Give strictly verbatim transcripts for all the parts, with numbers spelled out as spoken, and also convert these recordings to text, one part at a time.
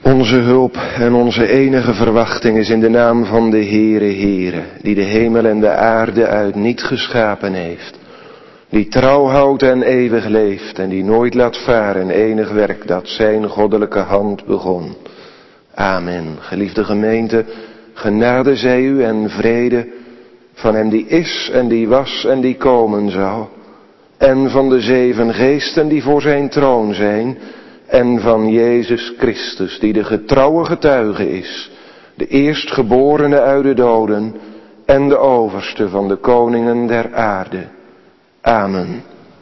Onze hulp en onze enige verwachting is in de naam van de Heere Heere, die de hemel en de aarde uit niet geschapen heeft, die trouw houdt en eeuwig leeft en die nooit laat varen enig werk dat zijn goddelijke hand begon. Amen. Geliefde gemeente, genade zij u en vrede van hem die is en die was en die komen zal, en van de zeven geesten die voor zijn troon zijn, en van Jezus Christus, die de getrouwe getuige is, de eerstgeborene uit de doden en de overste van de koningen der aarde. Amen.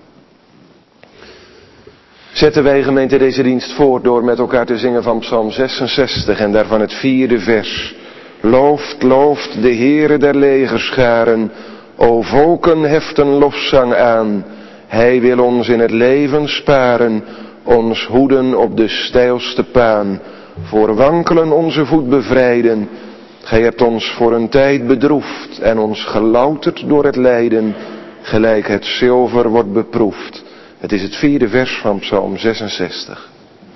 Zetten wij, gemeente, deze dienst voort door met elkaar te zingen van Psalm zesenzestig en daarvan het vierde vers. Looft, looft de Heere der legerscharen, o volken heften lofzang aan. Hij wil ons in het leven sparen, ons hoeden op de steilste paan. Voor wankelen onze voet bevrijden. Gij hebt ons voor een tijd bedroefd en ons gelouterd door het lijden, gelijk het zilver wordt beproefd. Het is het vierde vers van Psalm zesenzestig.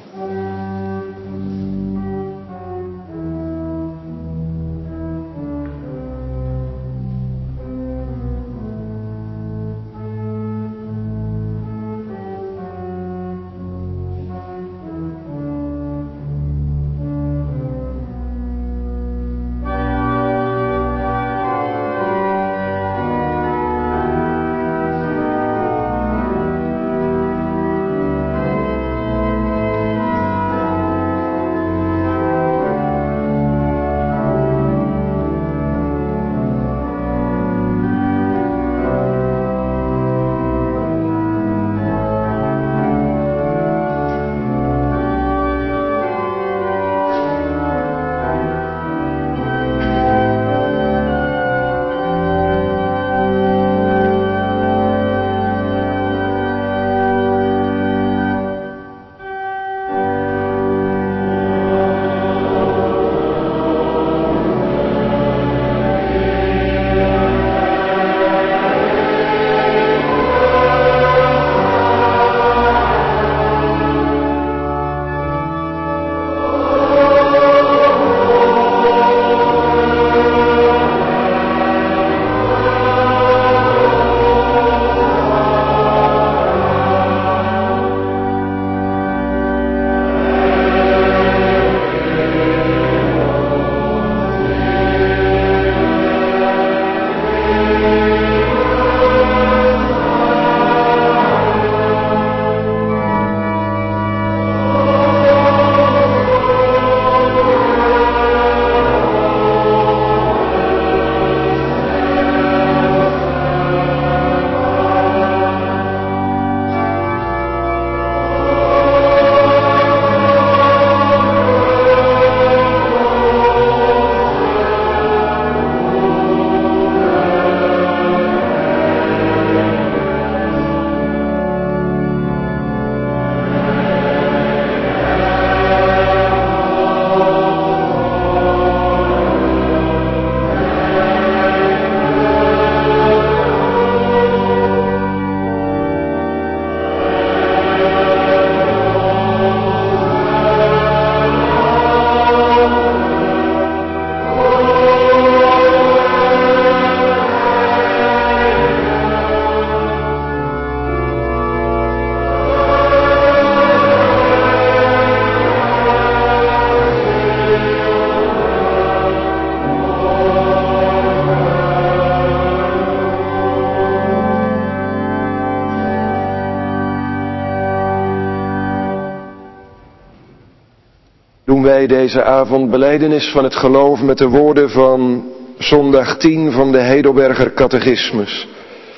Doen wij deze avond belijdenis van het geloof met de woorden van zondag tien van de Heidelberger Catechismus.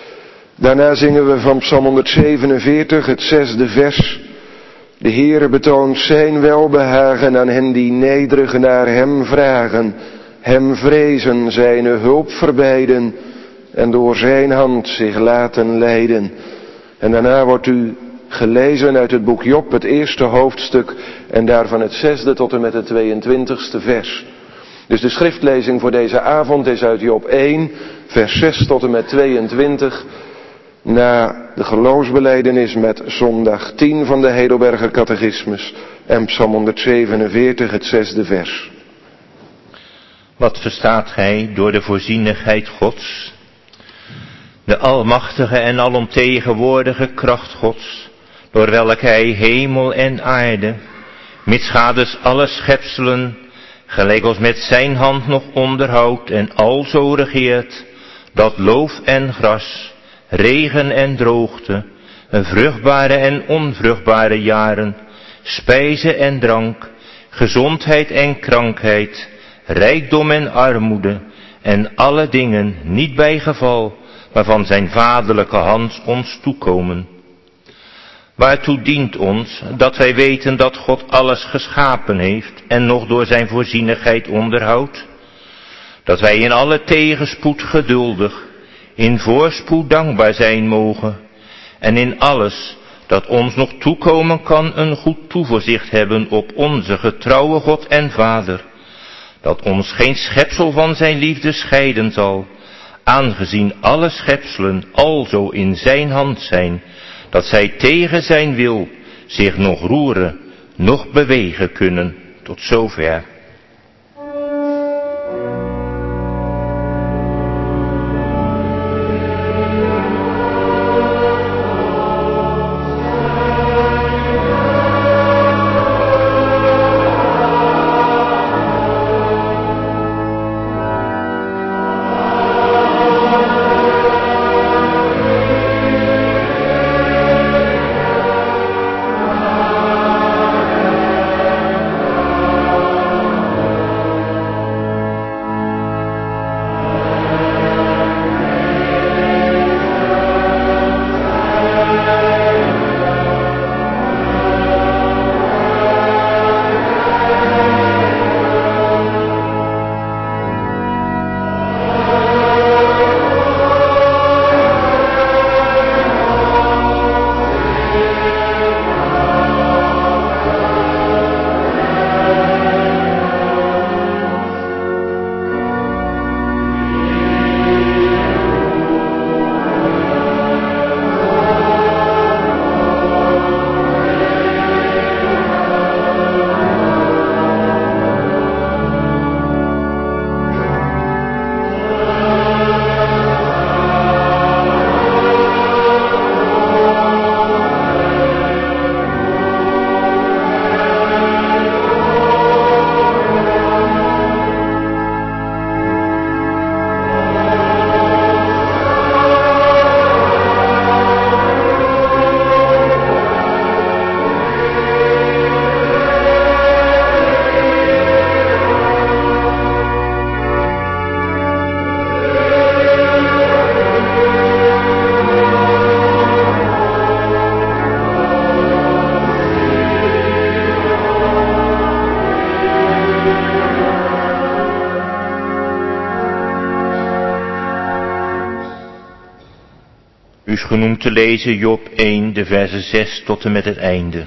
Daarna zingen we van Psalm honderdzevenenveertig het zesde vers. De Heere betoont zijn welbehagen aan hen die nederig naar hem vragen, hem vrezen, zijn hulp verbijden en door zijn hand zich laten leiden. En daarna wordt u gelezen uit het boek Job, het eerste hoofdstuk en daarvan het zesde tot en met het tweeëntwintigste vers. Dus de schriftlezing voor deze avond is uit Job één, vers zes tot en met tweeëntwintig, na de geloofsbelijdenis met zondag tien van de Heidelberger Catechismus, En Psalm honderdzevenenveertig, het zesde vers. Wat verstaat gij door de voorzienigheid Gods? De almachtige en alomtegenwoordige kracht Gods, door welke hij hemel en aarde, mitsgaders alle schepselen, gelijk als met zijn hand nog onderhoudt en alzo regeert, dat loof en gras, regen en droogte, vruchtbare en onvruchtbare jaren, spijze en drank, gezondheid en krankheid, rijkdom en armoede, en alle dingen niet bij geval, waarvan zijn vaderlijke hand ons toekomen. Waartoe dient ons dat wij weten dat God alles geschapen heeft en nog door zijn voorzienigheid onderhoudt? Dat wij in alle tegenspoed geduldig, in voorspoed dankbaar zijn mogen, en in alles dat ons nog toekomen kan een goed toevoorzicht hebben op onze getrouwe God en Vader, dat ons geen schepsel van zijn liefde scheiden zal, aangezien alle schepselen alzo in zijn hand zijn, dat zij tegen zijn wil zich nog roeren, nog bewegen kunnen. Tot zover. U is genoemd te lezen Job één, de versen zes tot en met het einde.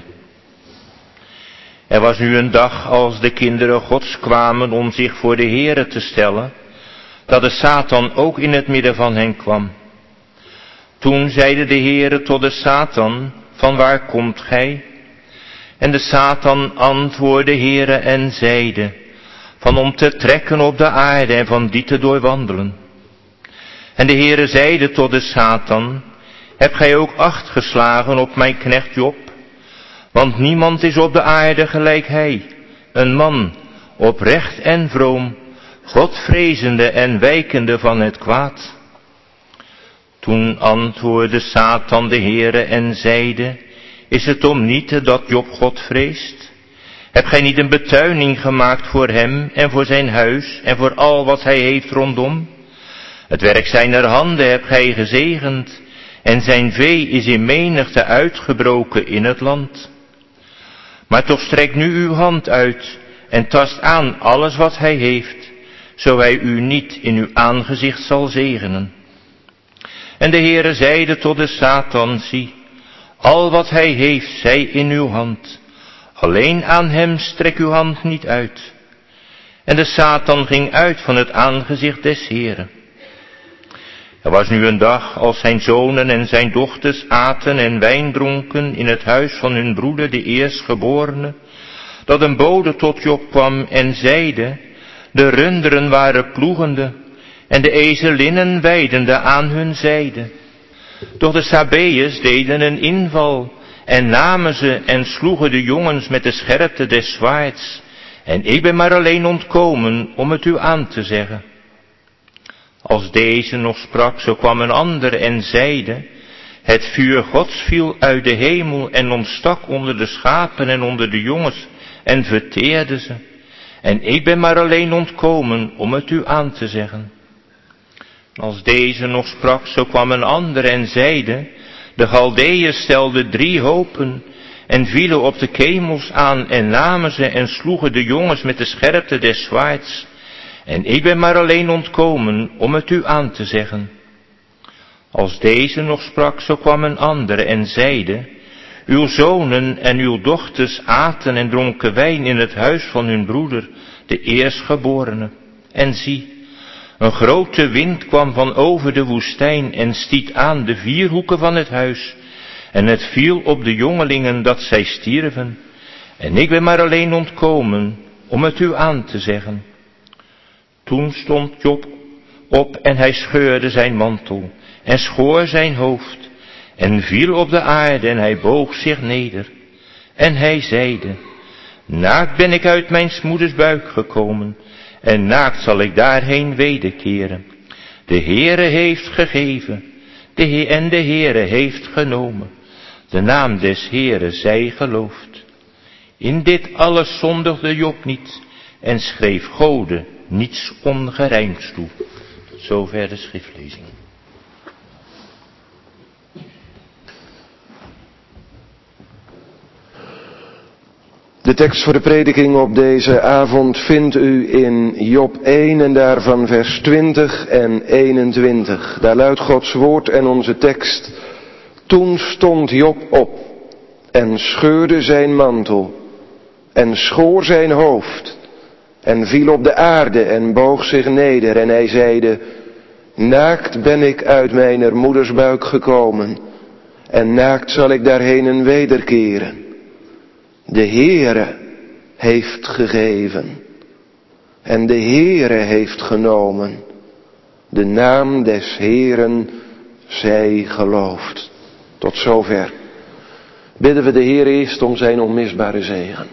Er was nu een dag als de kinderen Gods kwamen om zich voor de Heere te stellen, dat de Satan ook in het midden van hen kwam. Toen zeide de Heere tot de Satan, van waar komt gij? En de Satan antwoordde Heere en zeide, van om te trekken op de aarde en van die te doorwandelen. En de Heere zeide tot de Satan, heb gij ook acht geslagen op mijn knecht Job? Want niemand is op de aarde gelijk hij, een man, oprecht en vroom, Godvrezende en wijkende van het kwaad. Toen antwoordde Satan de Heere en zeide, is het om niet dat Job God vreest? Heb gij niet een betuining gemaakt voor hem en voor zijn huis en voor al wat hij heeft rondom? Het werk zijner handen hebt gij gezegend, en zijn vee is in menigte uitgebroken in het land. Maar toch strek nu uw hand uit en tast aan alles wat hij heeft, zo hij u niet in uw aangezicht zal zegenen. En de Heere zeide tot de Satan, zie, al wat hij heeft, zij in uw hand, alleen aan hem strek uw hand niet uit. En de Satan ging uit van het aangezicht des Heeren. Er was nu een dag als zijn zonen en zijn dochters aten en wijn dronken in het huis van hun broeder de eerstgeborene, dat een bode tot Job kwam en zeide, de runderen waren ploegende en de ezelinnen weidende aan hun zijde. Doch de Sabeërs deden een inval en namen ze en sloegen de jongens met de scherpte des zwaards. En ik ben maar alleen ontkomen om het u aan te zeggen. Als deze nog sprak, zo kwam een ander en zeide, het vuur Gods viel uit de hemel en ontstak onder de schapen en onder de jongens en verteerde ze. En ik ben maar alleen ontkomen om het u aan te zeggen. Als deze nog sprak, zo kwam een ander en zeide, de Galdeeën stelden drie hopen en vielen op de kemels aan en namen ze en sloegen de jongens met de scherpte des zwaards. En ik ben maar alleen ontkomen om het u aan te zeggen. Als deze nog sprak, zo kwam een ander en zeide, uw zonen en uw dochters aten en dronken wijn in het huis van hun broeder, de eerstgeborene. En zie, een grote wind kwam van over de woestijn en stiet aan de vier hoeken van het huis. En het viel op de jongelingen dat zij stierven. En ik ben maar alleen ontkomen om het u aan te zeggen. Toen stond Job op en hij scheurde zijn mantel en schoor zijn hoofd en viel op de aarde en hij boog zich neder. En hij zeide, naakt ben ik uit mijn moeders buik gekomen en naakt zal ik daarheen wederkeren. De Heere heeft gegeven de He- en de Heere heeft genomen. De naam des Heere zij geloofd. In dit alles zondigde Job niet en schreef Gode niets ongerijmds toe. Tot zover de schriftlezing. De tekst voor de prediking op deze avond vindt u in Job één en daarvan vers twintig en eenentwintig. Daar luidt Gods woord en onze tekst. Toen stond Job op en scheurde zijn mantel en schoor zijn hoofd en viel op de aarde en boog zich neder en hij zeide, naakt ben ik uit mijner moeders buik gekomen en naakt zal ik daarheen wederkeren. De Heere heeft gegeven en de Heere heeft genomen. De naam des Heeren zij geloofd. Tot zover. Bidden we de Heer eerst om zijn onmisbare zegen.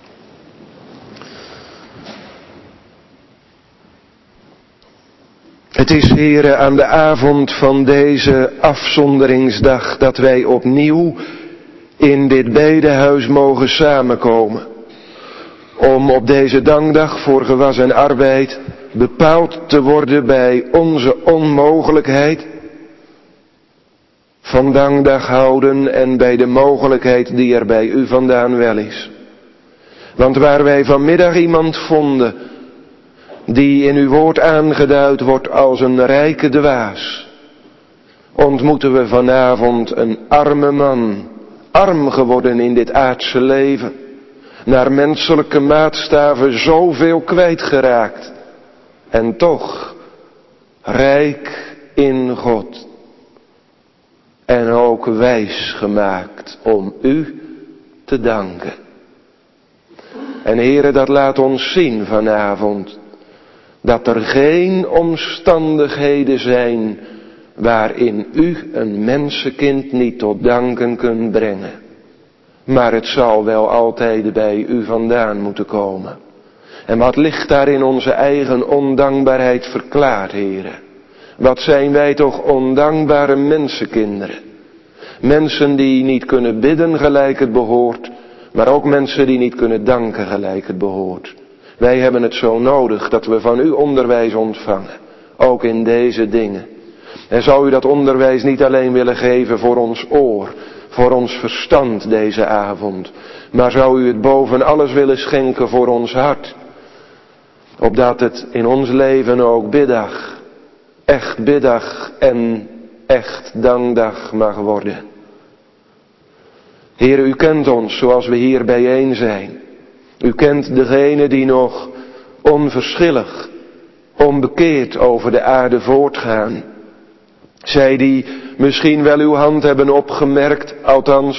Het is, Heere, aan de avond van deze afzonderingsdag dat wij opnieuw in dit bedehuis mogen samenkomen. Om op deze dankdag voor gewas en arbeid bepaald te worden bij onze onmogelijkheid van dankdag houden en bij de mogelijkheid die er bij u vandaan wel is. Want waar wij vanmiddag iemand vonden die in uw woord aangeduid wordt als een rijke dwaas, ontmoeten we vanavond een arme man, arm geworden in dit aardse leven, naar menselijke maatstaven zoveel kwijtgeraakt en toch rijk in God en ook wijs gemaakt om u te danken. En Heere, dat laat ons zien vanavond dat er geen omstandigheden zijn waarin u een mensenkind niet tot danken kunt brengen. Maar het zal wel altijd bij u vandaan moeten komen. En wat ligt daar in onze eigen ondankbaarheid verklaard, Heere? Wat zijn wij toch ondankbare mensenkinderen. Mensen die niet kunnen bidden gelijk het behoort, maar ook mensen die niet kunnen danken gelijk het behoort. Wij hebben het zo nodig dat we van u onderwijs ontvangen, ook in deze dingen. En zou u dat onderwijs niet alleen willen geven voor ons oor, voor ons verstand deze avond, maar zou u het boven alles willen schenken voor ons hart, opdat het in ons leven ook biddag, echt biddag en echt dankdag mag worden. Heer, u kent ons zoals we hier bijeen zijn. U kent degene die nog onverschillig, onbekeerd over de aarde voortgaan. Zij die misschien wel uw hand hebben opgemerkt, althans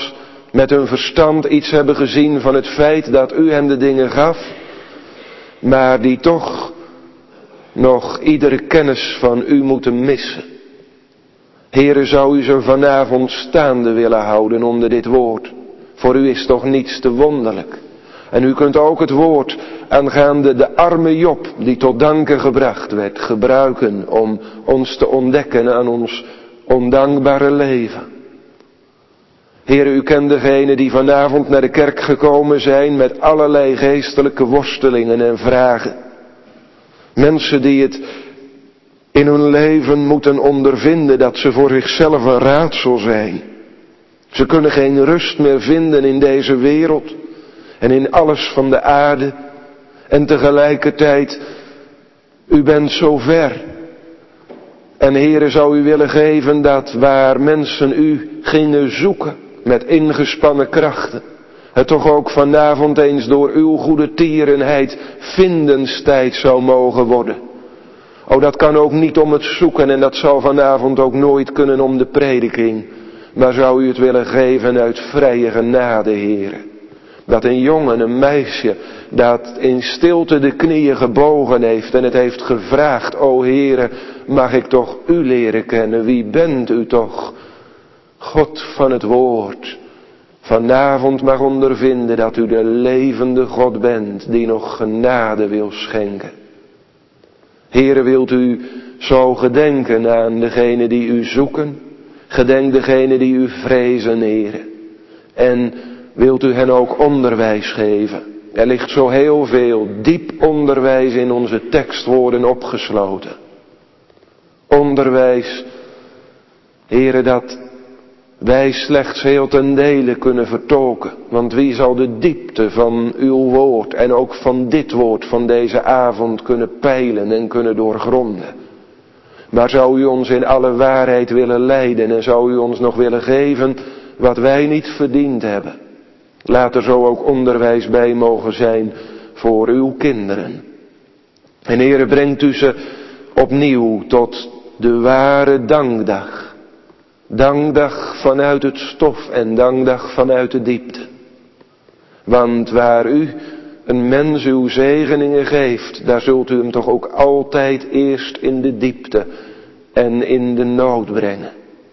met hun verstand iets hebben gezien van het feit dat u hem de dingen gaf, maar die toch nog iedere kennis van u moeten missen. Heere, zou u ze vanavond staande willen houden onder dit woord. Voor u is toch niets te wonderlijk. En u kunt ook het woord aangaande de arme Job, die tot danken gebracht werd, gebruiken om ons te ontdekken aan ons ondankbare leven. Heere, u kent degenen die vanavond naar de kerk gekomen zijn met allerlei geestelijke worstelingen en vragen. Mensen die het in hun leven moeten ondervinden dat ze voor zichzelf een raadsel zijn. Ze kunnen geen rust meer vinden in deze wereld en in alles van de aarde. En tegelijkertijd, u bent zo ver. En Heere, zou u willen geven dat waar mensen u gingen zoeken met ingespannen krachten, het toch ook vanavond eens door uw goede tierenheid vindenstijd zou mogen worden. O, dat kan ook niet om het zoeken en dat zal vanavond ook nooit kunnen om de prediking. Maar zou u het willen geven uit vrije genade, Heere. Dat een jongen, een meisje, dat in stilte de knieën gebogen heeft en het heeft gevraagd, o Heere, mag ik toch u leren kennen? Wie bent u toch? God van het woord. Vanavond mag ondervinden dat u de levende God bent die nog genade wil schenken. Heere, wilt u zo gedenken aan degenen die u zoeken? Gedenk degenen die u vrezen, Heere. En wilt u hen ook onderwijs geven? Er ligt zo heel veel diep onderwijs in onze tekstwoorden opgesloten. Onderwijs, Heere, dat wij slechts heel ten dele kunnen vertolken. Want wie zal de diepte van uw woord en ook van dit woord van deze avond kunnen peilen en kunnen doorgronden? Maar zou u ons in alle waarheid willen leiden en zou u ons nog willen geven wat wij niet verdiend hebben? Laat er zo ook onderwijs bij mogen zijn voor uw kinderen. En Heere, brengt u ze opnieuw tot de ware dankdag. Dankdag vanuit het stof en dankdag vanuit de diepte. Want waar u een mens uw zegeningen geeft, daar zult u hem toch ook altijd eerst in de diepte en in de nood brengen.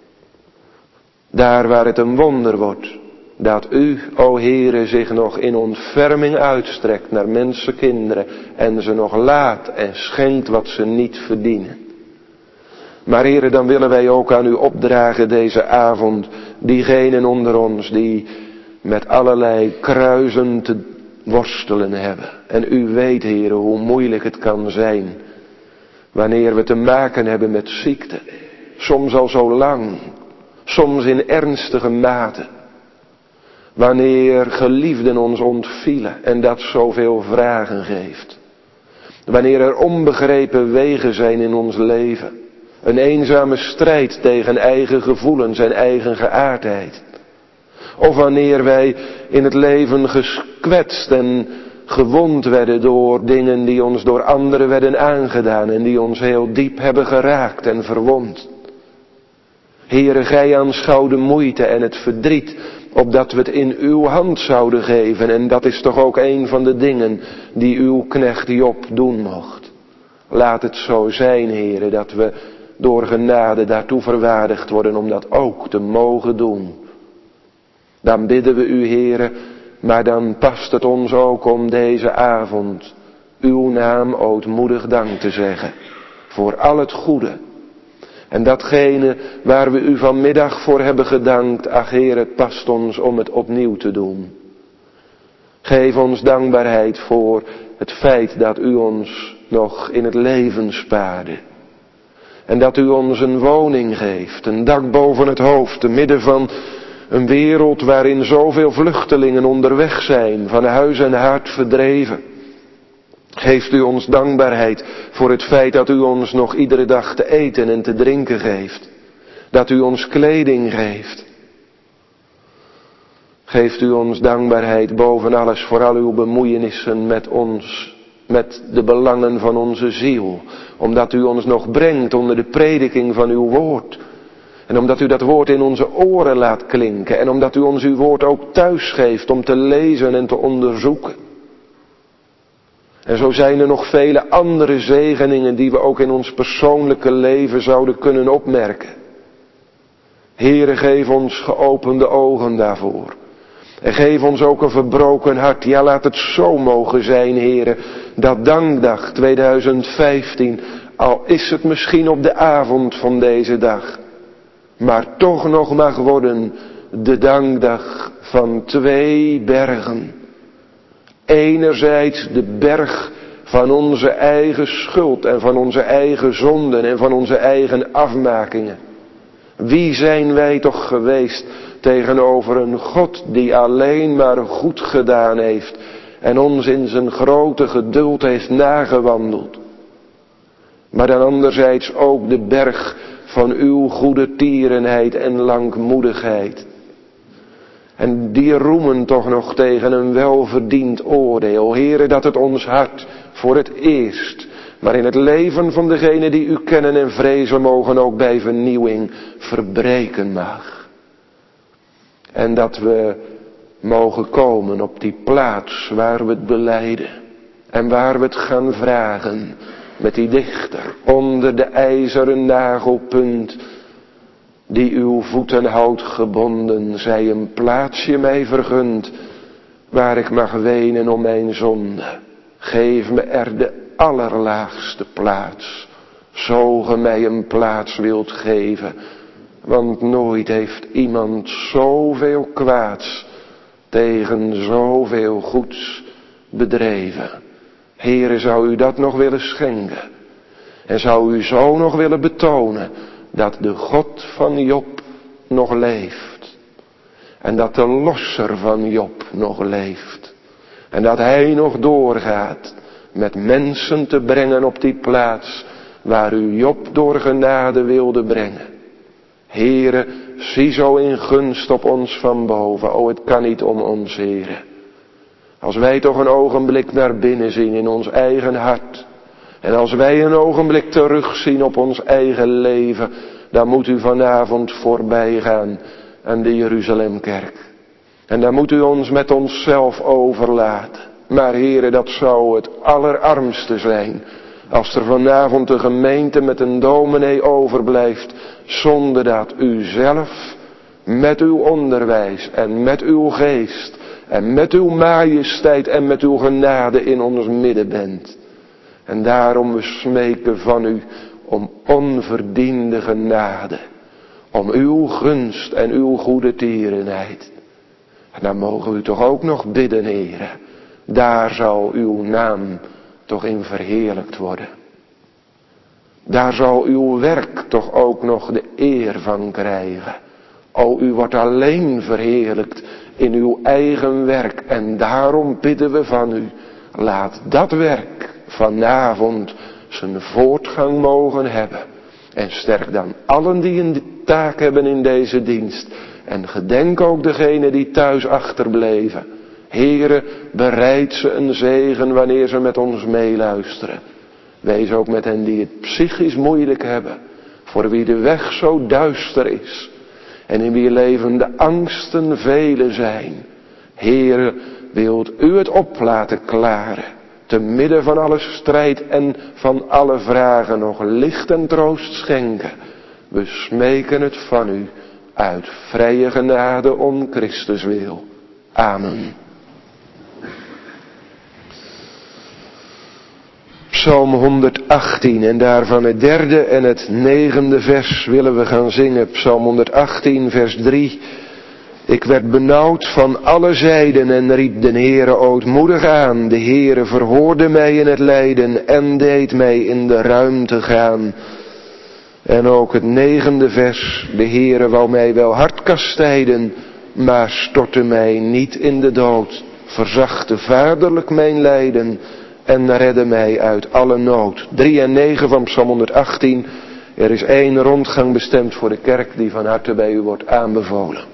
Daar waar het een wonder wordt, dat u, o Heere, zich nog in ontferming uitstrekt naar mensenkinderen en ze nog laat en schenkt wat ze niet verdienen. Maar Heere, dan willen wij ook aan u opdragen deze avond, diegenen onder ons die met allerlei kruisen te worstelen hebben. En u weet, Heere, hoe moeilijk het kan zijn wanneer we te maken hebben met ziekte. Soms al zo lang, soms in ernstige mate. Wanneer geliefden ons ontvielen en dat zoveel vragen geeft. Wanneer er onbegrepen wegen zijn in ons leven. Een eenzame strijd tegen eigen gevoelens en eigen geaardheid. Of wanneer wij in het leven geskwetst en gewond werden door dingen die ons door anderen werden aangedaan en die ons heel diep hebben geraakt en verwond. Heere, gij aanschouw de moeite en het verdriet, opdat we het in uw hand zouden geven. En dat is toch ook een van de dingen die uw knecht Job doen mocht. Laat het zo zijn, Heere, dat we door genade daartoe verwaardigd worden om dat ook te mogen doen. Dan bidden we u, Heere, maar dan past het ons ook om deze avond uw naam ootmoedig dank te zeggen. Voor al het goede. En datgene waar we u vanmiddag voor hebben gedankt, ach Heer, het past ons om het opnieuw te doen. Geef ons dankbaarheid voor het feit dat u ons nog in het leven spaarde. En dat u ons een woning geeft, een dak boven het hoofd, te midden van een wereld waarin zoveel vluchtelingen onderweg zijn, van huis en haard verdreven. Geeft u ons dankbaarheid voor het feit dat u ons nog iedere dag te eten en te drinken geeft. Dat u ons kleding geeft. Geeft u ons dankbaarheid boven alles voor al uw bemoeienissen met ons, met de belangen van onze ziel. Omdat u ons nog brengt onder de prediking van uw woord. En omdat u dat woord in onze oren laat klinken. En omdat u ons uw woord ook thuis geeft om te lezen en te onderzoeken. En zo zijn er nog vele andere zegeningen die we ook in ons persoonlijke leven zouden kunnen opmerken. Heere, geef ons geopende ogen daarvoor. En geef ons ook een verbroken hart. Ja, laat het zo mogen zijn, Heere, dat dankdag tweeduizend vijftien, al is het misschien op de avond van deze dag, maar toch nog mag worden de dankdag van twee bergen. Enerzijds de berg van onze eigen schuld en van onze eigen zonden en van onze eigen afmakingen. Wie zijn wij toch geweest tegenover een God die alleen maar goed gedaan heeft en ons in zijn grote geduld heeft nagewandeld. Maar dan anderzijds ook de berg van uw goede tierenheid en langmoedigheid. En die roemen toch nog tegen een welverdiend oordeel. Heere, dat het ons hart voor het eerst, maar in het leven van degenen die u kennen en vrezen mogen ook bij vernieuwing verbreken mag. En dat we mogen komen op die plaats waar we het belijden en waar we het gaan vragen met die dichter onder de ijzeren nagelpunt die uw voeten houdt gebonden, zij een plaatsje mij vergunt waar ik mag wenen om mijn zonde. Geef me er de allerlaagste plaats, zo ge mij een plaats wilt geven, want nooit heeft iemand zoveel kwaads tegen zoveel goeds bedreven. Heere, zou u dat nog willen schenken? En zou u zo nog willen betonen dat de God van Job nog leeft? En dat de losser van Job nog leeft? En dat hij nog doorgaat met mensen te brengen op die plaats waar u Job door genade wilde brengen? Heere, zie zo in gunst op ons van boven. O, het kan niet om ons, Heere. Als wij toch een ogenblik naar binnen zien in ons eigen hart. En als wij een ogenblik terugzien op ons eigen leven, dan moet u vanavond voorbij gaan aan de Jeruzalemkerk. En dan moet u ons met onszelf overlaten. Maar Heere, dat zou het allerarmste zijn, als er vanavond een gemeente met een dominee overblijft, zonder dat u zelf met uw onderwijs en met uw geest en met uw majesteit en met uw genade in ons midden bent. En daarom we smeken van u om onverdiende genade, om uw gunst en uw goede tierenheid. En dan mogen we u toch ook nog bidden, Heere. Daar zal uw naam toch in verheerlijkt worden. Daar zal uw werk toch ook nog de eer van krijgen. O, u wordt alleen verheerlijkt in uw eigen werk. En daarom bidden we van u, laat dat werk vanavond zijn voortgang mogen hebben. En sterk dan allen die een taak hebben in deze dienst. En gedenk ook degenen die thuis achterbleven. Heere, bereid ze een zegen wanneer ze met ons meeluisteren. Wees ook met hen die het psychisch moeilijk hebben. Voor wie de weg zo duister is. En in wie leven de angsten vele zijn. Heere, wilt u het op laten klaren. Te midden van alle strijd en van alle vragen nog licht en troost schenken. We smeken het van u uit vrije genade om Christus wil. Amen. Psalm honderdachttien en daarvan het derde en het negende vers willen we gaan zingen. Psalm honderdachttien vers drie. Ik werd benauwd van alle zijden en riep de Heere ootmoedig aan. De Heere verhoorde mij in het lijden en deed mij in de ruimte gaan. En ook het negende vers. De Heere wou mij wel hard kastijden, maar stortte mij niet in de dood. Verzachtte vaderlijk mijn lijden en redde mij uit alle nood. drie en negen van Psalm honderdachttien. Er is één rondgang bestemd voor de kerk die van harte bij u wordt aanbevolen.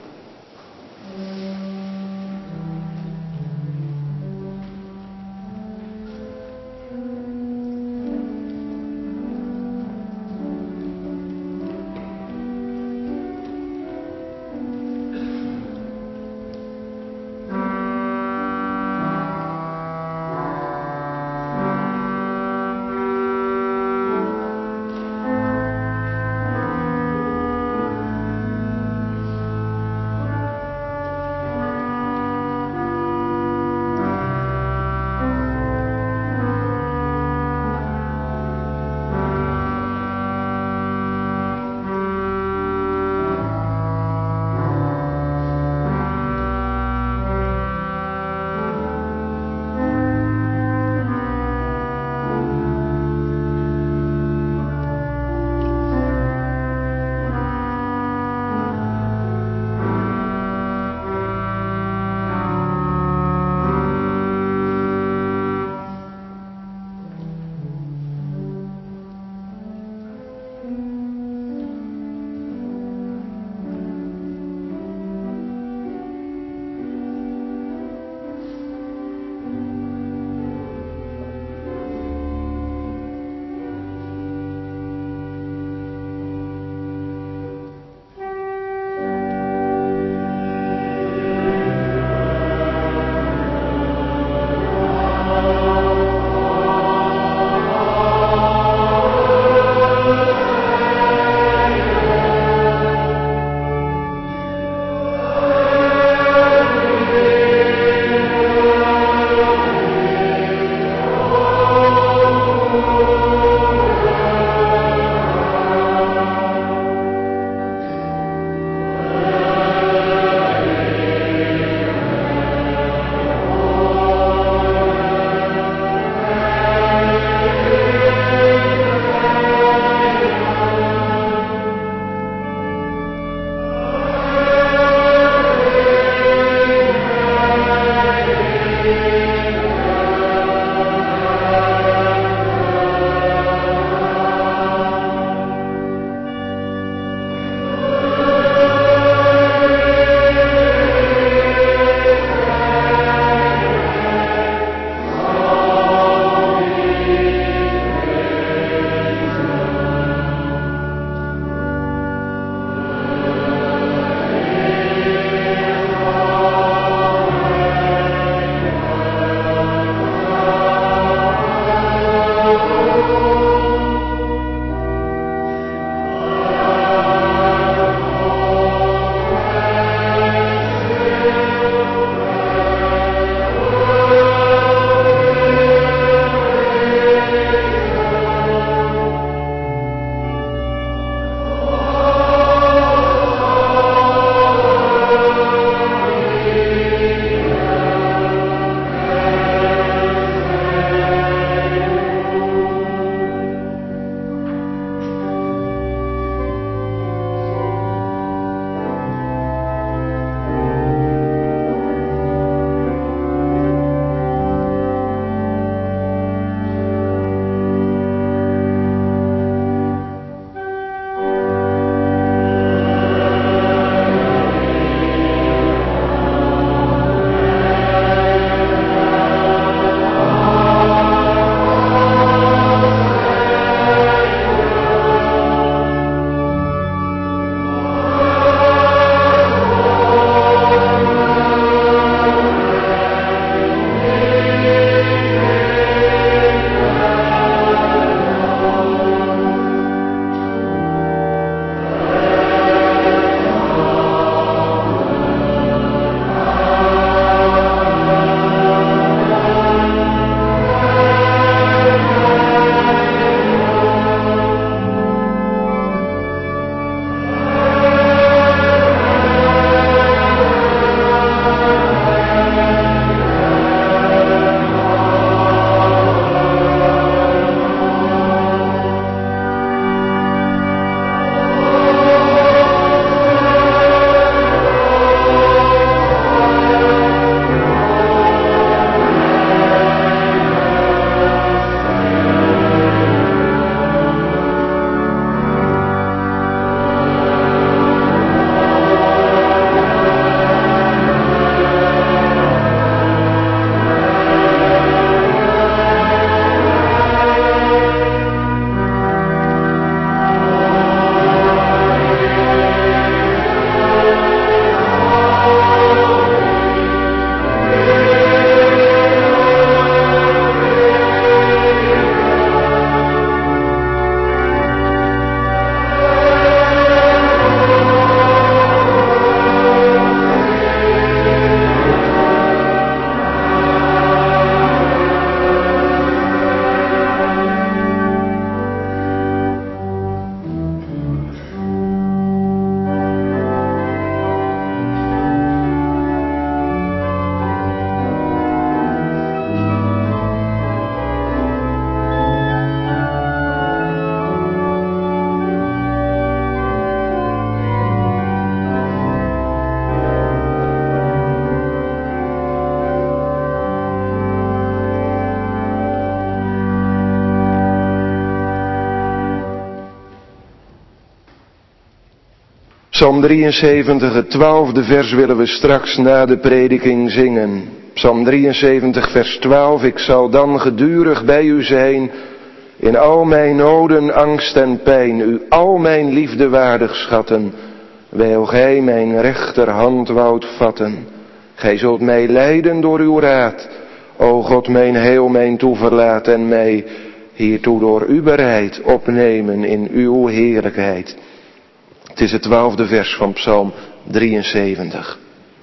Psalm drieënzeventig, het twaalfde vers willen we straks na de prediking zingen. Psalm drieënzeventig, vers twaalf. Ik zal dan gedurig bij u zijn, in al mijn noden, angst en pijn, u al mijn liefde waardig schatten, wijl gij mijn rechterhand woudt vatten. Gij zult mij leiden door uw raad, o God, mijn heel, mijn toeverlaat, en mij hiertoe door u bereid opnemen in uw heerlijkheid. Het is het twaalfde vers van Psalm drieënzeventig.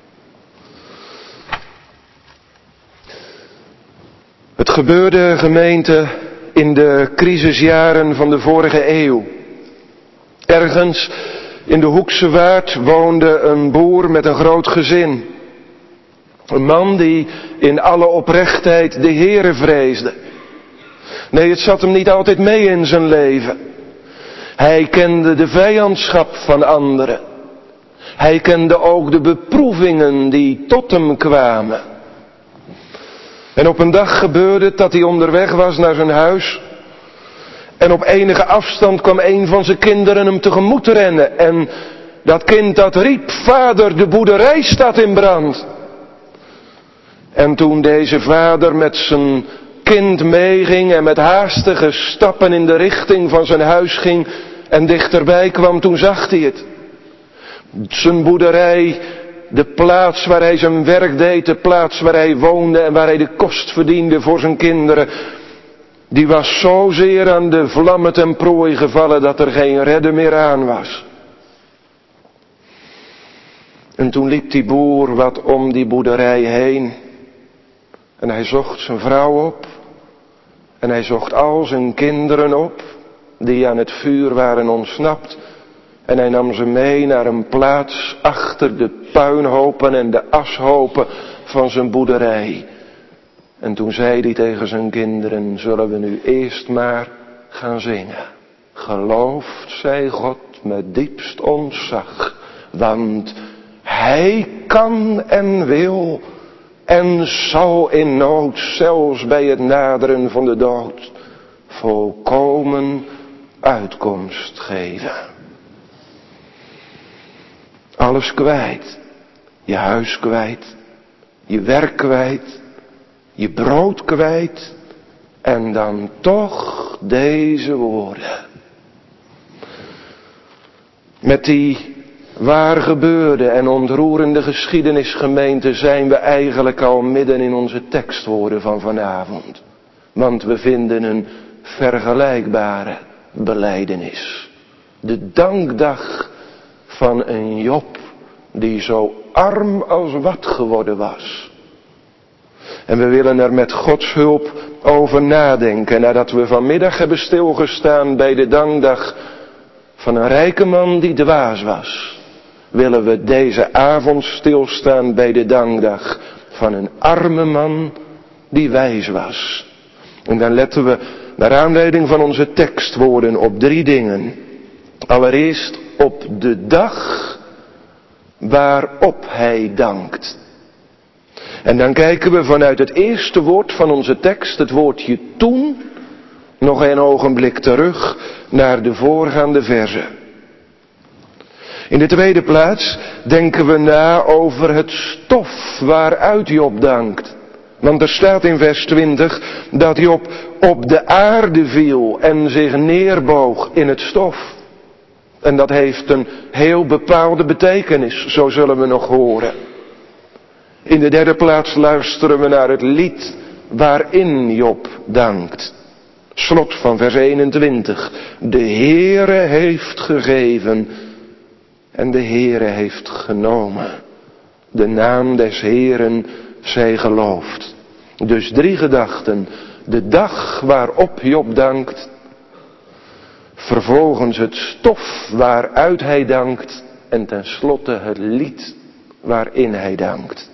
Het gebeurde, gemeente, in de crisisjaren van de vorige eeuw. Ergens in de Hoekse Waard woonde een boer met een groot gezin. Een man die in alle oprechtheid de Heere vreesde. Nee, het zat hem niet altijd mee in zijn leven. Hij kende de vijandschap van anderen. Hij kende ook de beproevingen die tot hem kwamen. En op een dag gebeurde het dat hij onderweg was naar zijn huis. En op enige afstand kwam een van zijn kinderen hem tegemoet rennen. En dat kind dat riep: vader, de boerderij staat in brand. En toen deze vader met zijn kind meeging en met haastige stappen in de richting van zijn huis ging en dichterbij kwam, toen zag hij het. Zijn boerderij, de plaats waar hij zijn werk deed, de plaats waar hij woonde en waar hij de kost verdiende voor zijn kinderen, die was zozeer aan de vlammen ten prooi gevallen dat er geen redden meer aan was. En toen liep die boer wat om die boerderij heen. En hij zocht zijn vrouw op. En hij zocht al zijn kinderen op, die aan het vuur waren ontsnapt. En hij nam ze mee naar een plaats achter de puinhopen en de ashopen van zijn boerderij. En toen zei hij tegen zijn kinderen: zullen we nu eerst maar gaan zingen. Gelooft, zei God met diepst ontzag, want hij kan en wil en zal in nood, zelfs bij het naderen van de dood, volkomen uitkomst geven. Alles kwijt. Je huis kwijt. Je werk kwijt. Je brood kwijt. En dan toch deze woorden. Met die waar gebeurde en ontroerende geschiedenisgemeente zijn we eigenlijk al midden in onze tekstwoorden van vanavond. Want we vinden een vergelijkbare belijdenis. De dankdag van een Job die zo arm als wat geworden was. En we willen er met Gods hulp over nadenken, nadat we vanmiddag hebben stilgestaan bij de dankdag van een rijke man die dwaas was. Willen we deze avond stilstaan bij de dankdag van een arme man die wijs was. En dan letten we naar aanleiding van onze tekstwoorden op drie dingen. Allereerst op de dag waarop hij dankt. En dan kijken we vanuit het eerste woord van onze tekst, het woordje toen, nog een ogenblik terug naar de voorgaande verzen. In de tweede plaats denken we na over het stof waaruit Job dankt. Want er staat in vers twintig dat Job op de aarde viel en zich neerboog in het stof. En dat heeft een heel bepaalde betekenis, zo zullen we nog horen. In de derde plaats luisteren we naar het lied waarin Job dankt. Slot van vers eenentwintig. De Heere heeft gegeven en de Heere heeft genomen. De naam des Heeren zij geloofd. Dus drie gedachten. De dag waarop Job dankt. Vervolgens het stof waaruit hij dankt. En tenslotte het lied waarin hij dankt.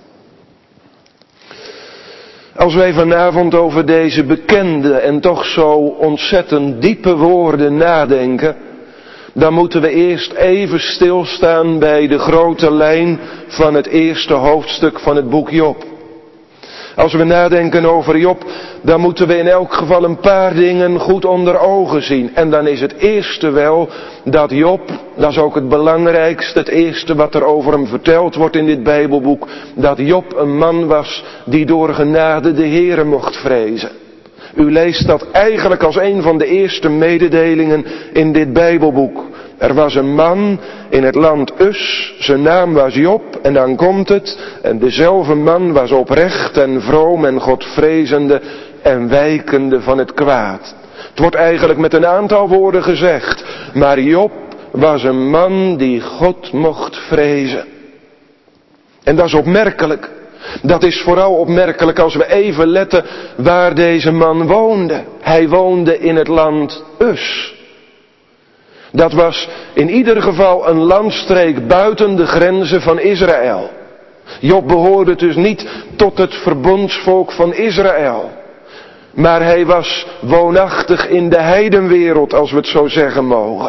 Als wij vanavond over deze bekende en toch zo ontzettend diepe woorden nadenken, dan moeten we eerst even stilstaan bij de grote lijn van het eerste hoofdstuk van het boek Job. Als we nadenken over Job, dan moeten we in elk geval een paar dingen goed onder ogen zien. En dan is het eerste wel dat Job, dat is ook het belangrijkste, het eerste wat er over hem verteld wordt in dit Bijbelboek, dat Job een man was die door genade de Heere mocht vrezen. U leest dat eigenlijk als een van de eerste mededelingen in dit Bijbelboek. Er was een man in het land Us, zijn naam was Job, en dan komt het, en dezelfde man was oprecht en vroom en godvrezende en wijkende van het kwaad. Het wordt eigenlijk met een aantal woorden gezegd, maar Job was een man die God mocht vrezen. En dat is opmerkelijk. Dat is vooral opmerkelijk als we even letten waar deze man woonde. Hij woonde in het land Us. Dat was in ieder geval een landstreek buiten de grenzen van Israël. Job behoorde dus niet tot het verbondsvolk van Israël. Maar hij was woonachtig in de heidenwereld, als we het zo zeggen mogen.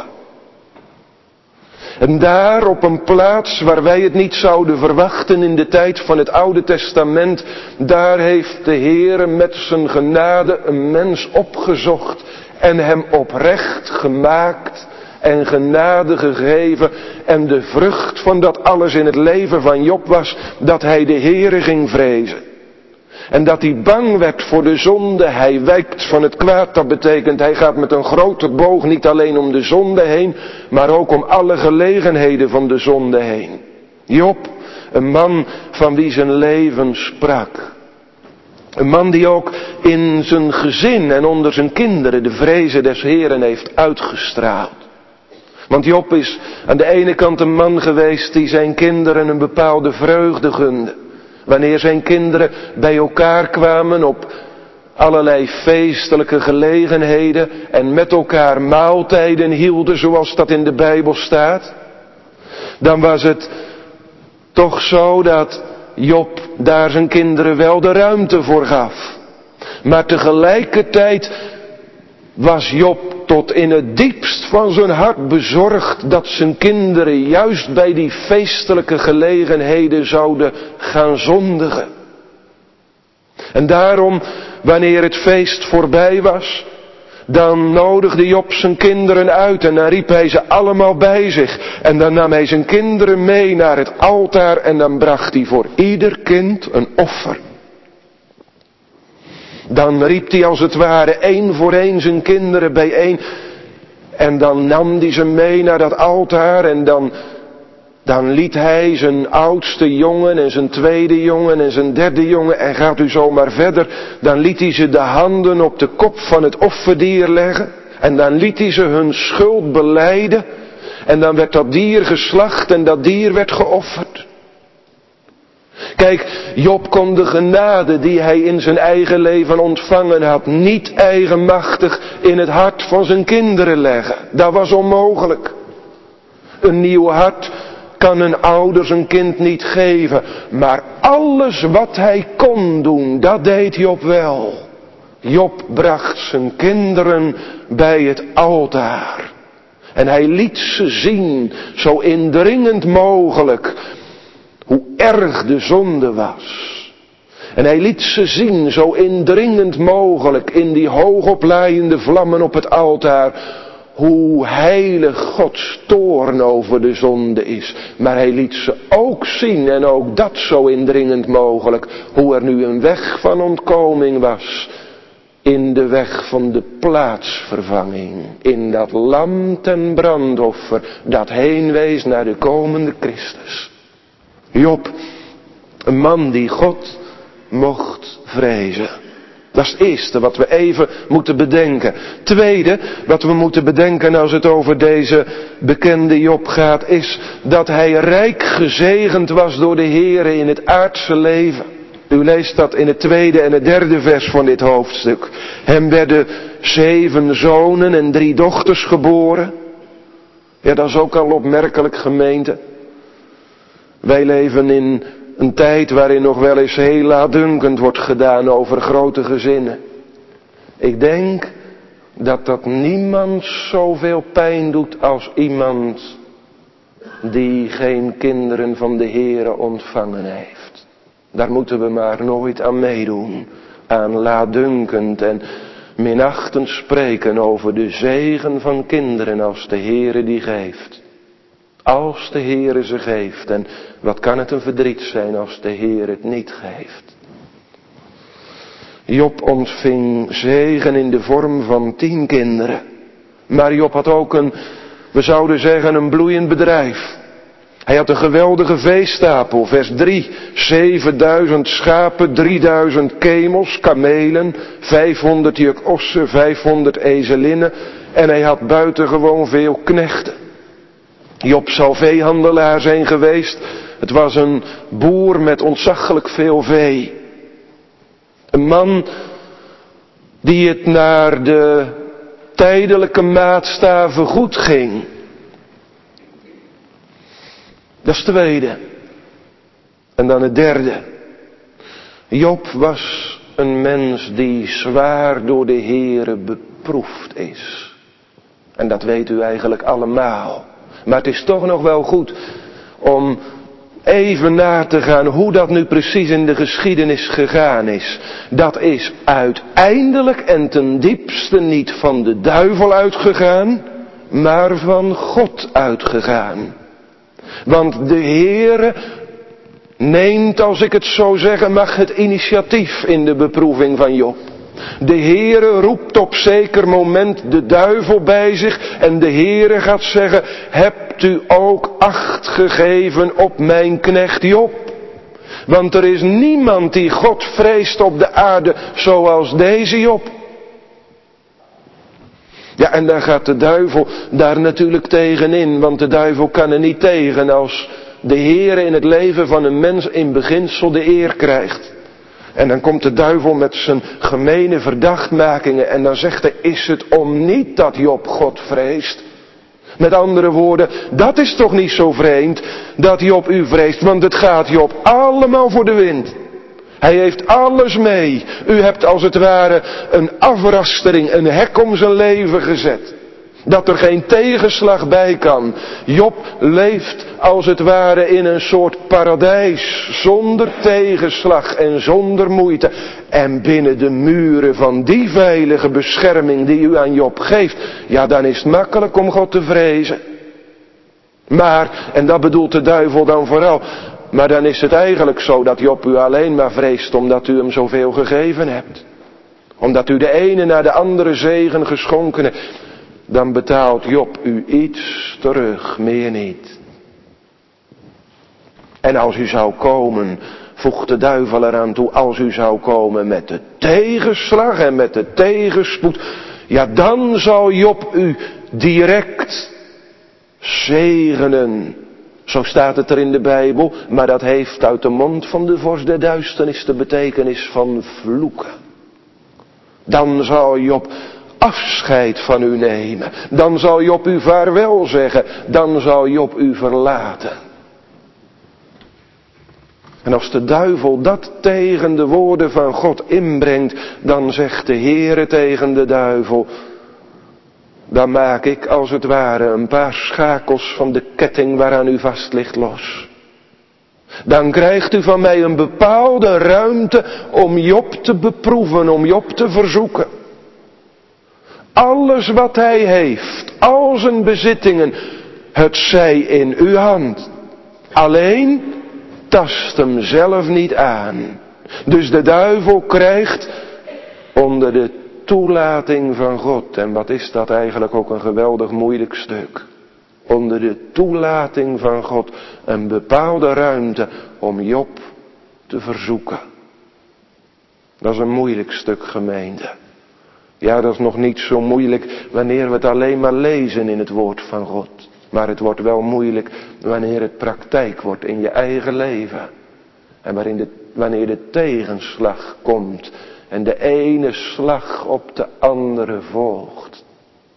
En daar op een plaats waar wij het niet zouden verwachten in de tijd van het Oude Testament, daar heeft de Heere met zijn genade een mens opgezocht en hem oprecht gemaakt en genade gegeven. En de vrucht van dat alles in het leven van Job was dat hij de Heere ging vrezen. En dat hij bang werd voor de zonde, hij wijkt van het kwaad. Dat betekent hij gaat met een grote boog niet alleen om de zonde heen, maar ook om alle gelegenheden van de zonde heen. Job, een man van wie zijn leven sprak. Een man die ook in zijn gezin en onder zijn kinderen de vrezen des Heeren heeft uitgestraald. Want Job is aan de ene kant een man geweest die zijn kinderen een bepaalde vreugde gunde. Wanneer zijn kinderen bij elkaar kwamen op allerlei feestelijke gelegenheden en met elkaar maaltijden hielden, zoals dat in de Bijbel staat, dan was het toch zo dat Job daar zijn kinderen wel de ruimte voor gaf. Maar tegelijkertijd was Job tot in het diepst van zijn hart bezorgd dat zijn kinderen juist bij die feestelijke gelegenheden zouden gaan zondigen. En daarom, wanneer het feest voorbij was, dan nodigde Job zijn kinderen uit en dan riep hij ze allemaal bij zich. En dan nam hij zijn kinderen mee naar het altaar en dan bracht hij voor ieder kind een offer. Dan riep hij als het ware één voor één zijn kinderen bijeen. En dan nam hij ze mee naar dat altaar en dan, dan liet hij zijn oudste jongen en zijn tweede jongen en zijn derde jongen, en gaat u zomaar verder, dan liet hij ze de handen op de kop van het offerdier leggen. En dan liet hij ze hun schuld belijden. En dan werd dat dier geslacht en dat dier werd geofferd. Kijk, Job kon de genade die hij in zijn eigen leven ontvangen had niet eigenmachtig in het hart van zijn kinderen leggen. Dat was onmogelijk. Een nieuw hart kan een ouder zijn kind niet geven. Maar alles wat hij kon doen, dat deed Job wel. Job bracht zijn kinderen bij het altaar. En hij liet ze zien, zo indringend mogelijk, hoe erg de zonde was. En hij liet ze zien, zo indringend mogelijk, in die hoogoplaaiende vlammen op het altaar, hoe heilig Gods toorn over de zonde is. Maar hij liet ze ook zien, en ook dat zo indringend mogelijk, hoe er nu een weg van ontkoming was. In de weg van de plaatsvervanging. In dat lam ten brandoffer, dat heen wees naar de komende Christus. Job, een man die God mocht vrezen. Dat is het eerste wat we even moeten bedenken. Tweede, wat we moeten bedenken als het over deze bekende Job gaat, is dat hij rijk gezegend was door de Heere in het aardse leven. U leest dat in het tweede en het derde vers van dit hoofdstuk. Hem werden zeven zonen en drie dochters geboren. Ja, dat is ook al opmerkelijk, gemeente. Wij leven in een tijd waarin nog wel eens heel laatdunkend wordt gedaan over grote gezinnen. Ik denk dat dat niemand zoveel pijn doet als iemand die geen kinderen van de Heere ontvangen heeft. Daar moeten we maar nooit aan meedoen. Aan laatdunkend en minachtend spreken over de zegen van kinderen als de Heere die geeft. Als de Heere ze geeft. En wat kan het een verdriet zijn als de Heer het niet geeft. Job ontving zegen in de vorm van tien kinderen. Maar Job had ook een, we zouden zeggen, een bloeiend bedrijf. Hij had een geweldige veestapel, vers drie. zevenduizend schapen, drieduizend kemels, kamelen, vijfhonderd juk ossen, vijfhonderd ezelinnen. En hij had buitengewoon veel knechten. Job zal veehandelaar zijn geweest. Het was een boer met ontzaglijk veel vee. Een man die het naar de tijdelijke maatstaven goed ging. Dat is het tweede. En dan het derde. Job was een mens die zwaar door de Heere beproefd is. En dat weet u eigenlijk allemaal. Maar het is toch nog wel goed om even na te gaan hoe dat nu precies in de geschiedenis gegaan is. Dat is uiteindelijk en ten diepste niet van de duivel uitgegaan, maar van God uitgegaan. Want de Heere neemt, als ik het zo zeggen mag, het initiatief in de beproeving van Job. De Heere roept op zeker moment de duivel bij zich en de Heere gaat zeggen, hebt u ook acht gegeven op mijn knecht Job? Want er is niemand die God vreest op de aarde zoals deze Job. Ja, en dan gaat de duivel daar natuurlijk tegenin, want de duivel kan er niet tegen als de Heere in het leven van een mens in beginsel de eer krijgt. En dan komt de duivel met zijn gemene verdachtmakingen en dan zegt hij, is het om niet dat Job God vreest? Met andere woorden, dat is toch niet zo vreemd dat Job u vreest, want het gaat Job allemaal voor de wind. Hij heeft alles mee. U hebt als het ware een afrastering, een hek om zijn leven gezet. Dat er geen tegenslag bij kan. Job leeft als het ware in een soort paradijs. Zonder tegenslag en zonder moeite. En binnen de muren van die veilige bescherming die u aan Job geeft. Ja, dan is het makkelijk om God te vrezen. Maar, en dat bedoelt de duivel dan vooral. Maar dan is het eigenlijk zo dat Job u alleen maar vreest omdat u hem zoveel gegeven hebt. Omdat u de ene na de andere zegen geschonken hebt. Dan betaalt Job u iets terug, meer niet. En als u zou komen, voegt de duivel eraan toe, als u zou komen met de tegenslag en met de tegenspoed, ja, dan zal Job u direct zegenen. Zo staat het er in de Bijbel, maar dat heeft uit de mond van de vorst der duisternis de betekenis van vloeken. Dan zal Job afscheid van u nemen. Dan zal Job u vaarwel zeggen. Dan zal Job u verlaten. En als de duivel dat tegen de woorden van God inbrengt, dan zegt de Heere tegen de duivel, dan maak ik als het ware een paar schakels van de ketting waaraan u vast ligt los. Dan krijgt u van mij een bepaalde ruimte om Job te beproeven, om Job te verzoeken. Alles wat hij heeft, al zijn bezittingen, het zij in uw hand. Alleen tast hem zelf niet aan. Dus de duivel krijgt onder de toelating van God, en wat is dat eigenlijk ook een geweldig moeilijk stuk. Onder de toelating van God een bepaalde ruimte om Job te verzoeken. Dat is een moeilijk stuk, gemeente. Ja, dat is nog niet zo moeilijk wanneer we het alleen maar lezen in het woord van God. Maar het wordt wel moeilijk wanneer het praktijk wordt in je eigen leven. En waarin de, wanneer de tegenslag komt en de ene slag op de andere volgt.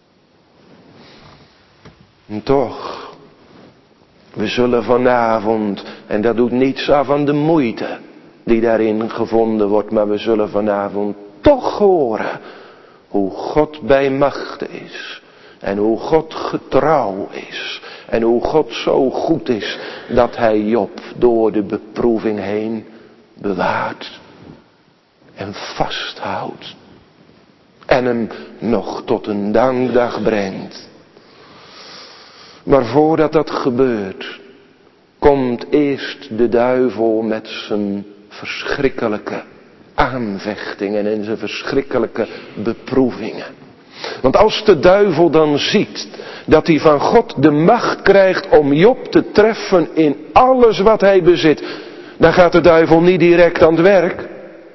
En toch, we zullen vanavond, en dat doet niets af aan de moeite die daarin gevonden wordt, maar we zullen vanavond toch horen hoe God bij machten is. En hoe God getrouw is. En hoe God zo goed is dat hij Job door de beproeving heen bewaart en vasthoudt. En hem nog tot een dankdag brengt. Maar voordat dat gebeurt, komt eerst de duivel met zijn verschrikkelijke aanvechtingen en zijn verschrikkelijke beproevingen. Want als de duivel dan ziet dat hij van God de macht krijgt om Job te treffen in alles wat hij bezit, dan gaat de duivel niet direct aan het werk.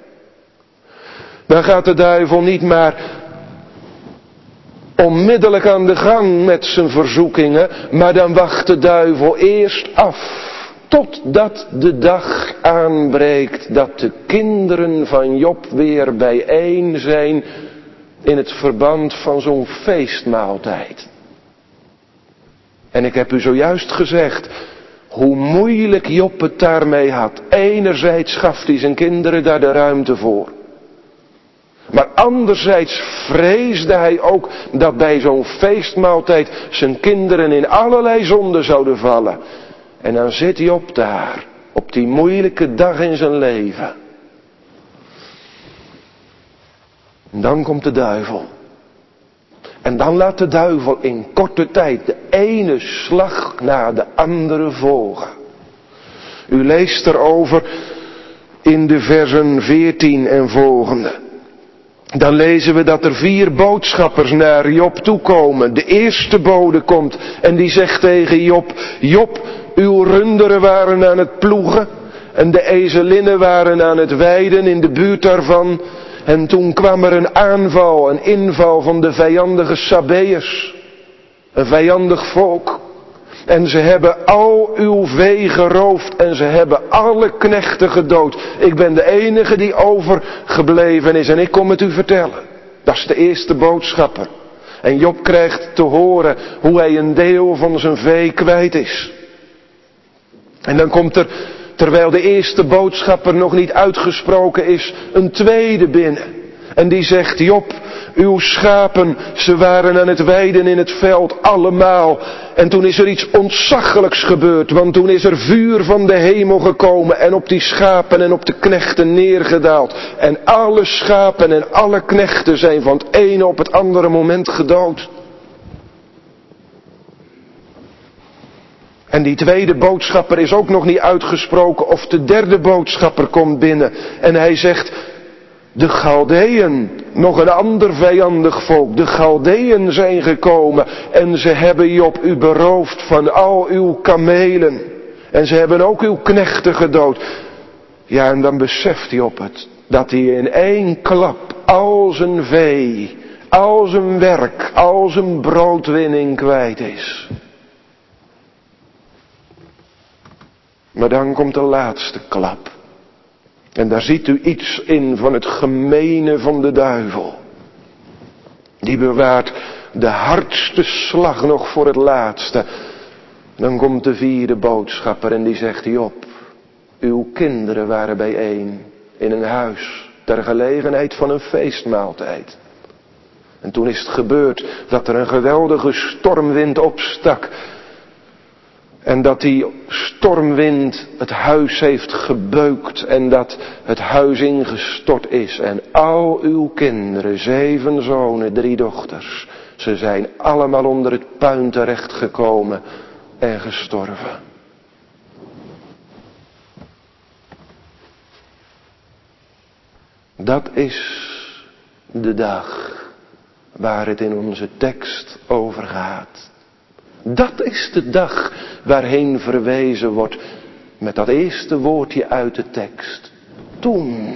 Dan gaat de duivel niet maar onmiddellijk aan de gang met zijn verzoekingen, maar dan wacht de duivel eerst af. Totdat de dag aanbreekt dat de kinderen van Job weer bijeen zijn in het verband van zo'n feestmaaltijd. En ik heb u zojuist gezegd hoe moeilijk Job het daarmee had. Enerzijds gaf hij zijn kinderen daar de ruimte voor. Maar anderzijds vreesde hij ook dat bij zo'n feestmaaltijd zijn kinderen in allerlei zonden zouden vallen. En dan zit Job daar, op die moeilijke dag in zijn leven. En dan komt de duivel. En dan laat de duivel in korte tijd de ene slag na de andere volgen. U leest erover in de versen veertien en volgende. Dan lezen we dat er vier boodschappers naar Job toekomen. De eerste bode komt en die zegt tegen Job: Job, uw runderen waren aan het ploegen en de ezelinnen waren aan het weiden in de buurt daarvan. En toen kwam er een aanval, een inval van de vijandige Sabeërs. Een vijandig volk. En ze hebben al uw vee geroofd en ze hebben alle knechten gedood. Ik ben de enige die overgebleven is en ik kom het u vertellen. Dat is de eerste boodschapper. En Job krijgt te horen hoe hij een deel van zijn vee kwijt is. En dan komt er, terwijl de eerste boodschapper nog niet uitgesproken is, een tweede binnen. En die zegt: Job, uw schapen, ze waren aan het weiden in het veld, allemaal. En toen is er iets ontzaglijks gebeurd, want toen is er vuur van de hemel gekomen en op die schapen en op de knechten neergedaald. En alle schapen en alle knechten zijn van het ene op het andere moment gedood. En die tweede boodschapper is ook nog niet uitgesproken of de derde boodschapper komt binnen. En hij zegt: de Chaldeeën, nog een ander vijandig volk, de Chaldeeën zijn gekomen en ze hebben Job u beroofd van al uw kamelen. En ze hebben ook uw knechten gedood. Ja, en dan beseft Job het, dat hij in één klap al zijn vee, al zijn werk, al zijn broodwinning kwijt is. Maar dan komt de laatste klap. En daar ziet u iets in van het gemene van de duivel. Die bewaart de hardste slag nog voor het laatste. Dan komt de vierde boodschapper en die zegt: Job, uw kinderen waren bijeen in een huis ter gelegenheid van een feestmaaltijd. En toen is het gebeurd dat er een geweldige stormwind opstak. En dat die stormwind het huis heeft gebeukt en dat het huis ingestort is. En al uw kinderen, zeven zonen, drie dochters, ze zijn allemaal onder het puin terechtgekomen en gestorven. Dat is de dag waar het in onze tekst over gaat. Dat is de dag waarheen verwezen wordt met dat eerste woordje uit de tekst. Toen.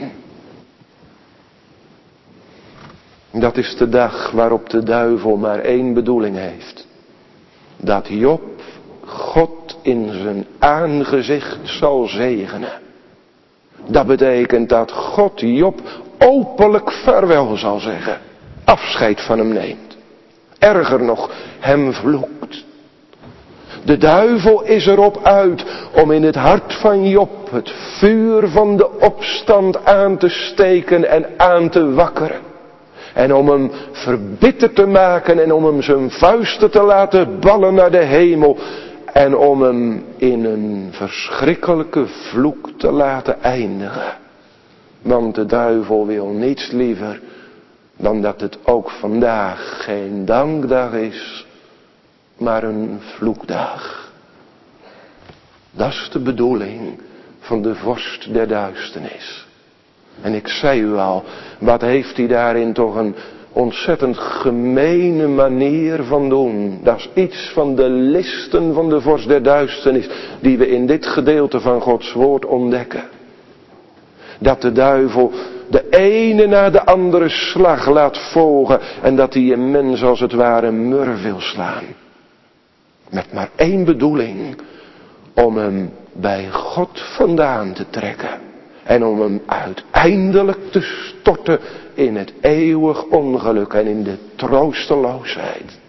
Dat is de dag waarop de duivel maar één bedoeling heeft. Dat Job God in zijn aangezicht zal zegenen. Dat betekent dat God Job openlijk vaarwel zal zeggen. Afscheid van hem neemt. Erger nog, hem vloekt. De duivel is erop uit om in het hart van Job het vuur van de opstand aan te steken en aan te wakkeren. En om hem verbitterd te maken en om hem zijn vuisten te laten ballen naar de hemel. En om hem in een verschrikkelijke vloek te laten eindigen. Want de duivel wil niets liever dan dat het ook vandaag geen dankdag is, maar een vloekdag. Dat is de bedoeling van de vorst der duisternis. En ik zei u al, wat heeft hij daarin toch een ontzettend gemene manier van doen. Dat is iets van de listen van de vorst der duisternis die we in dit gedeelte van Gods woord ontdekken. Dat de duivel de ene na de andere slag laat volgen en dat hij een mens als het ware mur wil slaan. Met maar één bedoeling, om hem bij God vandaan te trekken. En om hem uiteindelijk te storten in het eeuwig ongeluk en in de troosteloosheid.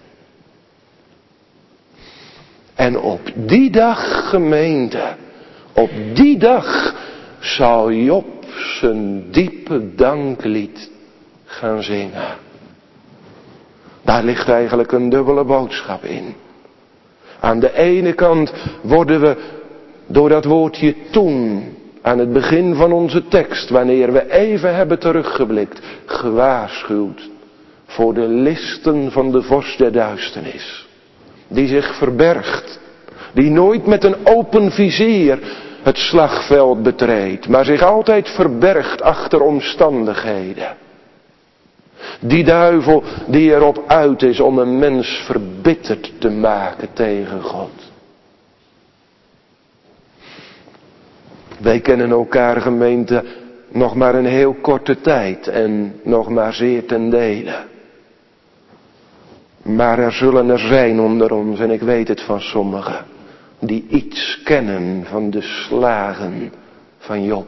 En op die dag, gemeente, op die dag zal Job zijn diepe danklied gaan zingen. Daar ligt eigenlijk een dubbele boodschap in. Aan de ene kant worden we door dat woordje toen, aan het begin van onze tekst, wanneer we even hebben teruggeblikt, gewaarschuwd voor de listen van de vorst der duisternis. Die zich verbergt, die nooit met een open vizier het slagveld betreedt, maar zich altijd verbergt achter omstandigheden. Die duivel die erop uit is om een mens verbitterd te maken tegen God. Wij kennen elkaar, gemeente, nog maar een heel korte tijd en nog maar zeer ten dele. Maar er zullen er zijn onder ons, en ik weet het van sommigen, die iets kennen van de slagen van Job.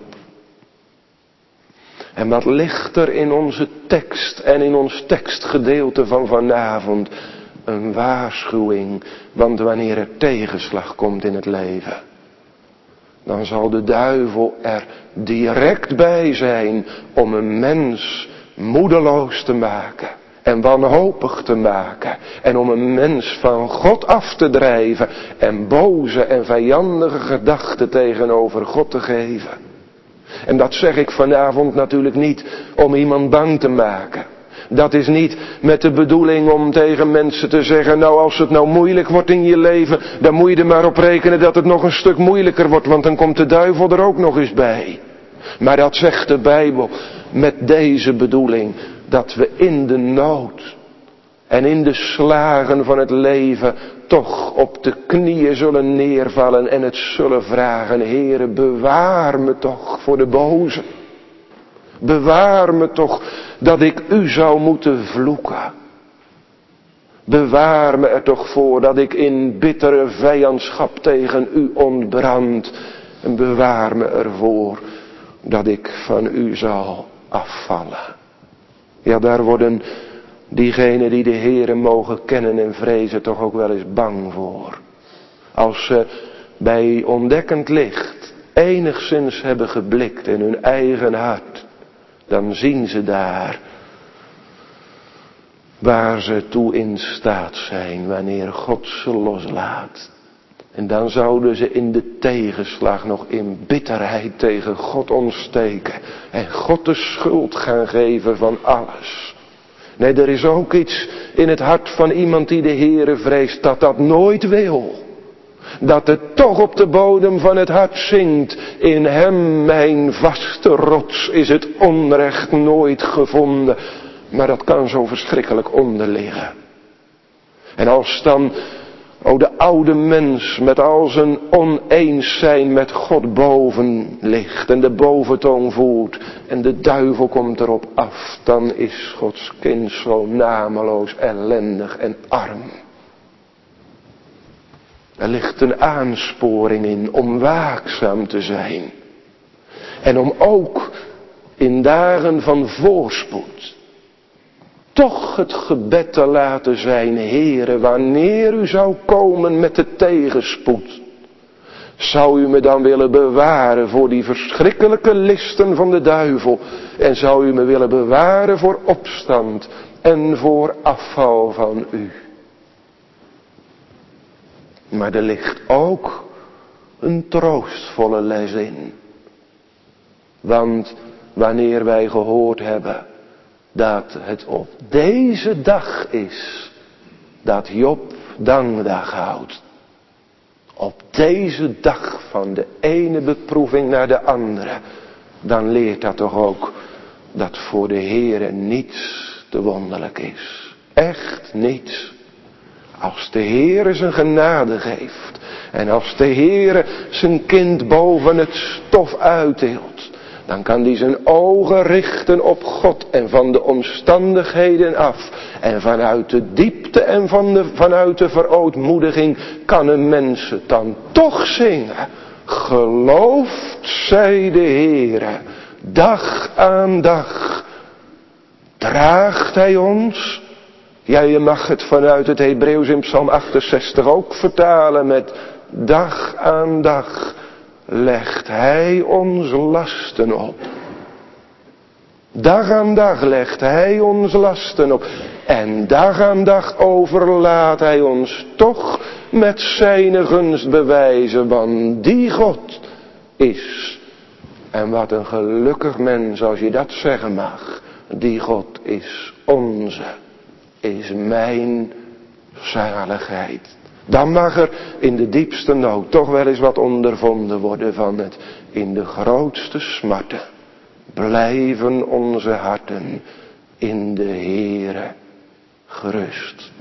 En wat ligt er in onze tekst en in ons tekstgedeelte van vanavond? Een waarschuwing, want wanneer er tegenslag komt in het leven, dan zal de duivel er direct bij zijn om een mens moedeloos te maken en wanhopig te maken en om een mens van God af te drijven en boze en vijandige gedachten tegenover God te geven. En dat zeg ik vanavond natuurlijk niet om iemand bang te maken. Dat is niet met de bedoeling om tegen mensen te zeggen, nou als het nou moeilijk wordt in je leven, dan moet je er maar op rekenen dat het nog een stuk moeilijker wordt, want dan komt de duivel er ook nog eens bij. Maar dat zegt de Bijbel met deze bedoeling, dat we in de nood en in de slagen van het leven toch op de knieën zullen neervallen en het zullen vragen, Heere, bewaar me toch voor de boze. Bewaar me toch dat ik u zou moeten vloeken. Bewaar me er toch voor dat ik in bittere vijandschap tegen u ontbrand. En bewaar me ervoor dat ik van u zal afvallen. Ja, daar worden diegenen die de Heere mogen kennen en vrezen toch ook wel eens bang voor. Als ze bij ontdekkend licht enigszins hebben geblikt in hun eigen hart, dan zien ze daar waar ze toe in staat zijn wanneer God ze loslaat. En dan zouden ze in de tegenslag nog in bitterheid tegen God ontsteken en God de schuld gaan geven van alles. Nee, er is ook iets in het hart van iemand die de Heere vreest dat dat nooit wil. Dat het toch op de bodem van het hart zingt. In hem, mijn vaste rots, is het onrecht nooit gevonden. Maar dat kan zo verschrikkelijk onderliggen. En als dan, o de oude mens met al zijn oneens zijn met God boven ligt en de boventoon voert en de duivel komt erop af, dan is Gods kind zo nameloos, ellendig en arm. Er ligt een aansporing in om waakzaam te zijn. En om ook in dagen van voorspoed toch het gebed te laten zijn, Heere, wanneer u zou komen met de tegenspoed, zou u me dan willen bewaren voor die verschrikkelijke listen van de duivel en zou u me willen bewaren voor opstand en voor afval van u. Maar er ligt ook een troostvolle les in. Want wanneer wij gehoord hebben dat het op deze dag is dat Job dankdag houdt. Op deze dag van de ene beproeving naar de andere. Dan leert dat toch ook dat voor de Heere niets te wonderlijk is. Echt niets. Als de Heere zijn genade geeft. En als de Heere zijn kind boven het stof uitdeelt. Dan kan hij zijn ogen richten op God en van de omstandigheden af. En vanuit de diepte en van de, vanuit de verootmoediging kan een mens het dan toch zingen. Gelooft zij de Heere, dag aan dag. Draagt hij ons? Ja, je mag het vanuit het Hebreeuws in Psalm achtenzestig ook vertalen met dag aan dag. Legt hij ons lasten op. Dag aan dag legt hij ons lasten op. En dag aan dag overlaat hij ons toch met zijn gunst bewijzen. Want die God is. En wat een gelukkig mens als je dat zeggen mag. Die God is onze. Is mijn zaligheid. Dan mag er in de diepste nood toch wel eens wat ondervonden worden van het in de grootste smarten. Blijven onze harten in de Heere gerust.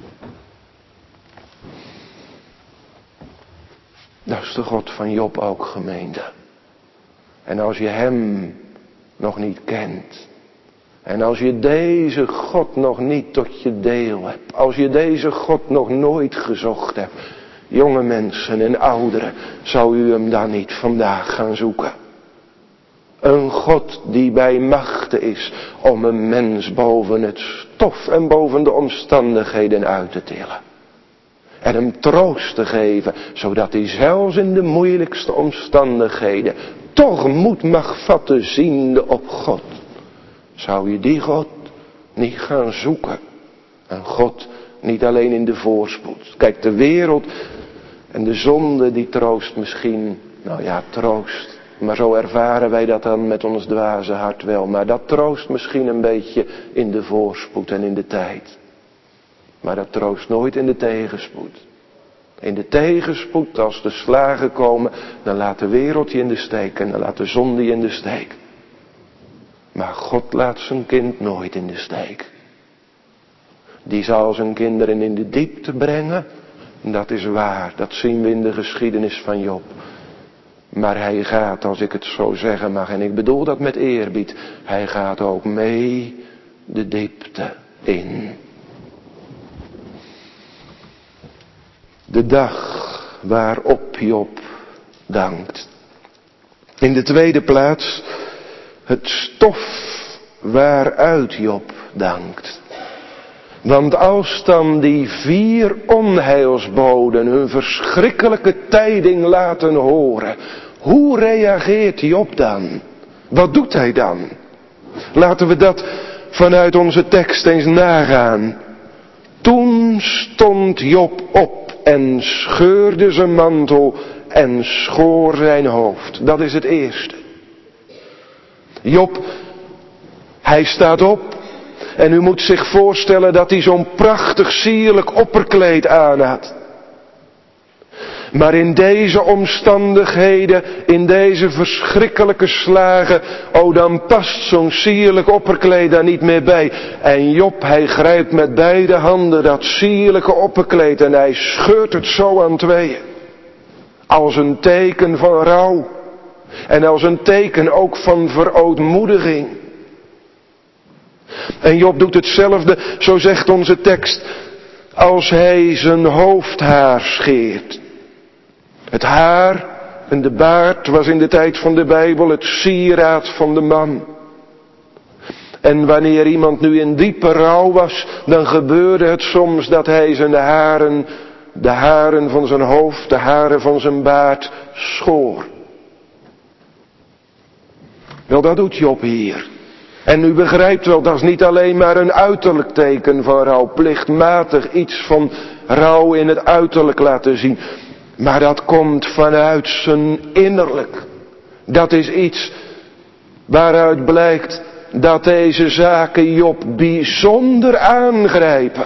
Dat is de God van Job ook, gemeente. En als je hem nog niet kent. En als je deze God nog niet tot je deel hebt. Als je deze God nog nooit gezocht hebt. Jonge mensen en ouderen. Zou u hem dan niet vandaag gaan zoeken? Een God die bij machte is. Om een mens boven het stof en boven de omstandigheden uit te tillen. En hem troost te geven. Zodat hij zelfs in de moeilijkste omstandigheden. Toch moed mag vatten ziende op God. Zou je die God niet gaan zoeken? En God niet alleen in de voorspoed. Kijk, de wereld en de zonde die troost misschien. Nou ja, troost. Maar zo ervaren wij dat dan met ons dwaze hart wel. Maar dat troost misschien een beetje in de voorspoed en in de tijd. Maar dat troost nooit in de tegenspoed. In de tegenspoed, als de slagen komen, dan laat de wereld je in de steek en dan laat de zonde je in de steek. Maar God laat zijn kind nooit in de steek. Die zal zijn kinderen in de diepte brengen. Dat is waar, dat zien we in de geschiedenis van Job. Maar hij gaat, als ik het zo zeggen mag, en ik bedoel dat met eerbied, hij gaat ook mee de diepte in. De dag waarop Job dankt. In de tweede plaats het stof waaruit Job dankt. Want als dan die vier onheilsboden hun verschrikkelijke tijding laten horen, hoe reageert Job dan? Wat doet hij dan? Laten we dat vanuit onze tekst eens nagaan. Toen stond Job op en scheurde zijn mantel en schoor zijn hoofd. Dat is het eerste. Job, hij staat op en u moet zich voorstellen dat hij zo'n prachtig sierlijk opperkleed aan had. Maar in deze omstandigheden, in deze verschrikkelijke slagen, oh dan past zo'n sierlijk opperkleed daar niet meer bij. En Job, hij grijpt met beide handen dat sierlijke opperkleed en hij scheurt het zo aan tweeën. Als een teken van rouw. En als een teken ook van verootmoediging. En Job doet hetzelfde, zo zegt onze tekst, als hij zijn hoofdhaar scheert. Het haar en de baard was in de tijd van de Bijbel het sieraad van de man. En wanneer iemand nu in diepe rouw was, dan gebeurde het soms dat hij zijn haren, de haren van zijn hoofd, de haren van zijn baard schoor. Wel, dat doet Job hier. En u begrijpt wel, dat is niet alleen maar een uiterlijk teken van rouw, plichtmatig iets van rouw in het uiterlijk laten zien. Maar dat komt vanuit zijn innerlijk. Dat is iets waaruit blijkt dat deze zaken Job bijzonder aangrijpen.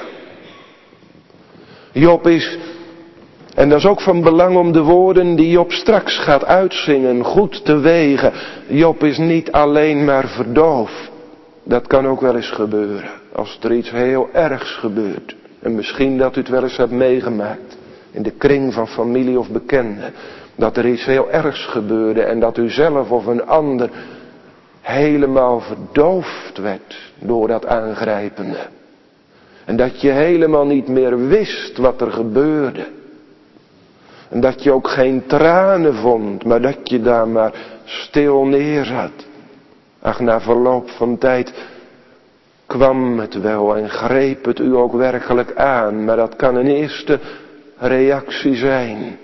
Job is, en dat is ook van belang om de woorden die Job straks gaat uitzingen goed te wegen. Job is niet alleen maar verdoofd. Dat kan ook wel eens gebeuren. Als er iets heel ergs gebeurt. En misschien dat u het wel eens hebt meegemaakt. In de kring van familie of bekenden. Dat er iets heel ergs gebeurde. En dat u zelf of een ander helemaal verdoofd werd door dat aangrijpende. En dat je helemaal niet meer wist wat er gebeurde. En dat je ook geen tranen vond, maar dat je daar maar stil neerzat. Ach, na verloop van tijd kwam het wel en greep het u ook werkelijk aan. Maar dat kan een eerste reactie zijn.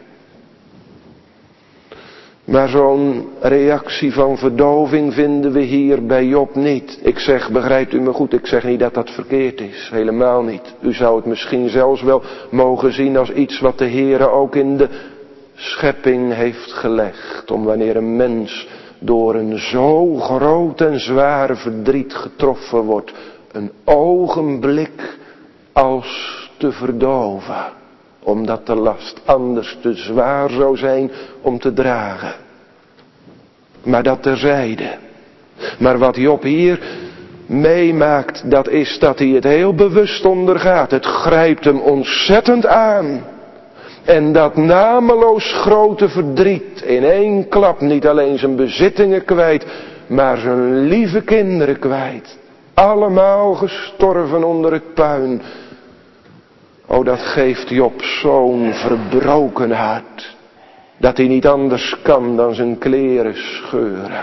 Maar zo'n reactie van verdoving vinden we hier bij Job niet. Ik zeg, begrijpt u me goed, ik zeg niet dat dat verkeerd is. Helemaal niet. U zou het misschien zelfs wel mogen zien als iets wat de Heere ook in de schepping heeft gelegd. Om wanneer een mens door een zo groot en zwaar verdriet getroffen wordt, een ogenblik als te verdoven. Omdat de last anders te zwaar zou zijn om te dragen. Maar dat terzijde. Maar wat Job hier meemaakt, dat is dat hij het heel bewust ondergaat. Het grijpt hem ontzettend aan. En dat nameloos grote verdriet in één klap niet alleen zijn bezittingen kwijt, maar zijn lieve kinderen kwijt. Allemaal gestorven onder het puin. Oh, dat geeft Job zo'n verbroken hart. Dat hij niet anders kan dan zijn kleren scheuren.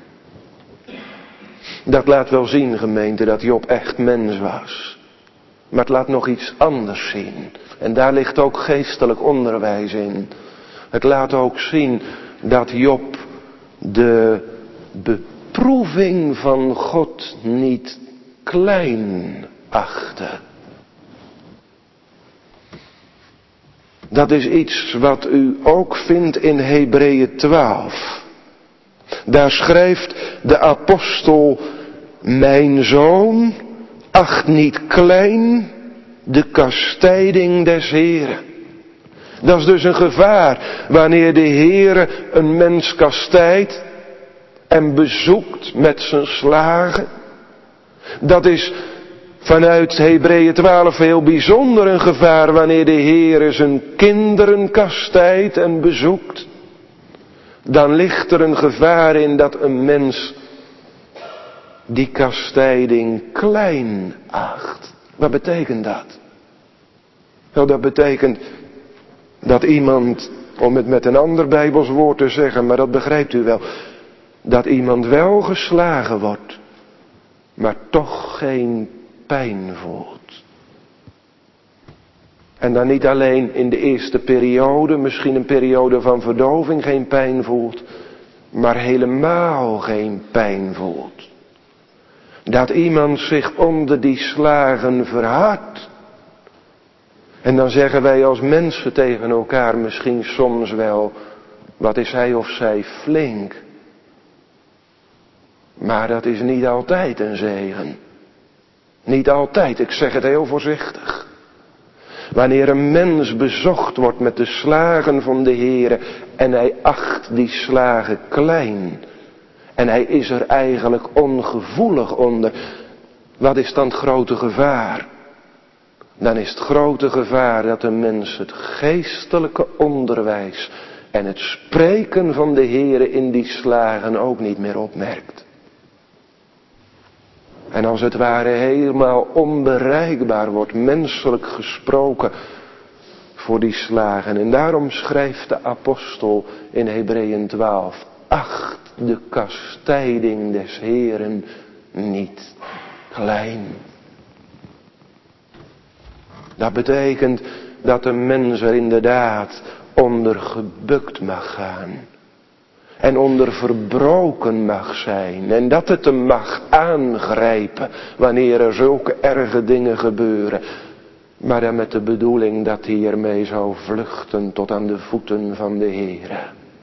Dat laat wel zien, gemeente, dat Job echt mens was. Maar het laat nog iets anders zien. En daar ligt ook geestelijk onderwijs in. Het laat ook zien dat Job de beproeving van God niet klein achtte. Dat is iets wat u ook vindt in Hebreeën twaalf. Daar schrijft de apostel: mijn zoon, acht niet klein de kastijding des Heren. Dat is dus een gevaar wanneer de Heere een mens kastijdt en bezoekt met zijn slagen. Dat is vanuit Hebreeën twaalf heel bijzonder een gevaar wanneer de Heere zijn kinderen kastijdt en bezoekt. Dan ligt er een gevaar in dat een mens die kastijding klein acht. Wat betekent dat? Nou, dat betekent dat iemand, om het met een ander Bijbels woord te zeggen, maar dat begrijpt u wel, dat iemand wel geslagen wordt, maar toch geen pijn voelt. En dan niet alleen in de eerste periode, misschien een periode van verdoving geen pijn voelt, maar helemaal geen pijn voelt. Dat iemand zich onder die slagen verhardt. En dan zeggen wij als mensen tegen elkaar misschien soms wel, wat is hij of zij flink. Maar dat is niet altijd een zegen. Niet altijd, ik zeg het heel voorzichtig. Wanneer een mens bezocht wordt met de slagen van de Heere en hij acht die slagen klein. En hij is er eigenlijk ongevoelig onder. Wat is dan het grote gevaar? Dan is het grote gevaar dat een mens het geestelijke onderwijs en het spreken van de Heere in die slagen ook niet meer opmerkt. En als het ware helemaal onbereikbaar wordt, menselijk gesproken, voor die slagen. En daarom schrijft de apostel in Hebreeën twaalf, acht de kastijding des Heeren niet klein. Dat betekent dat een mens er inderdaad onder gebukt mag gaan. En onder verbroken mag zijn. En dat het hem mag aangrijpen wanneer er zulke erge dingen gebeuren. maar dan met de bedoeling dat hij ermee zou vluchten tot aan de voeten van de Heere.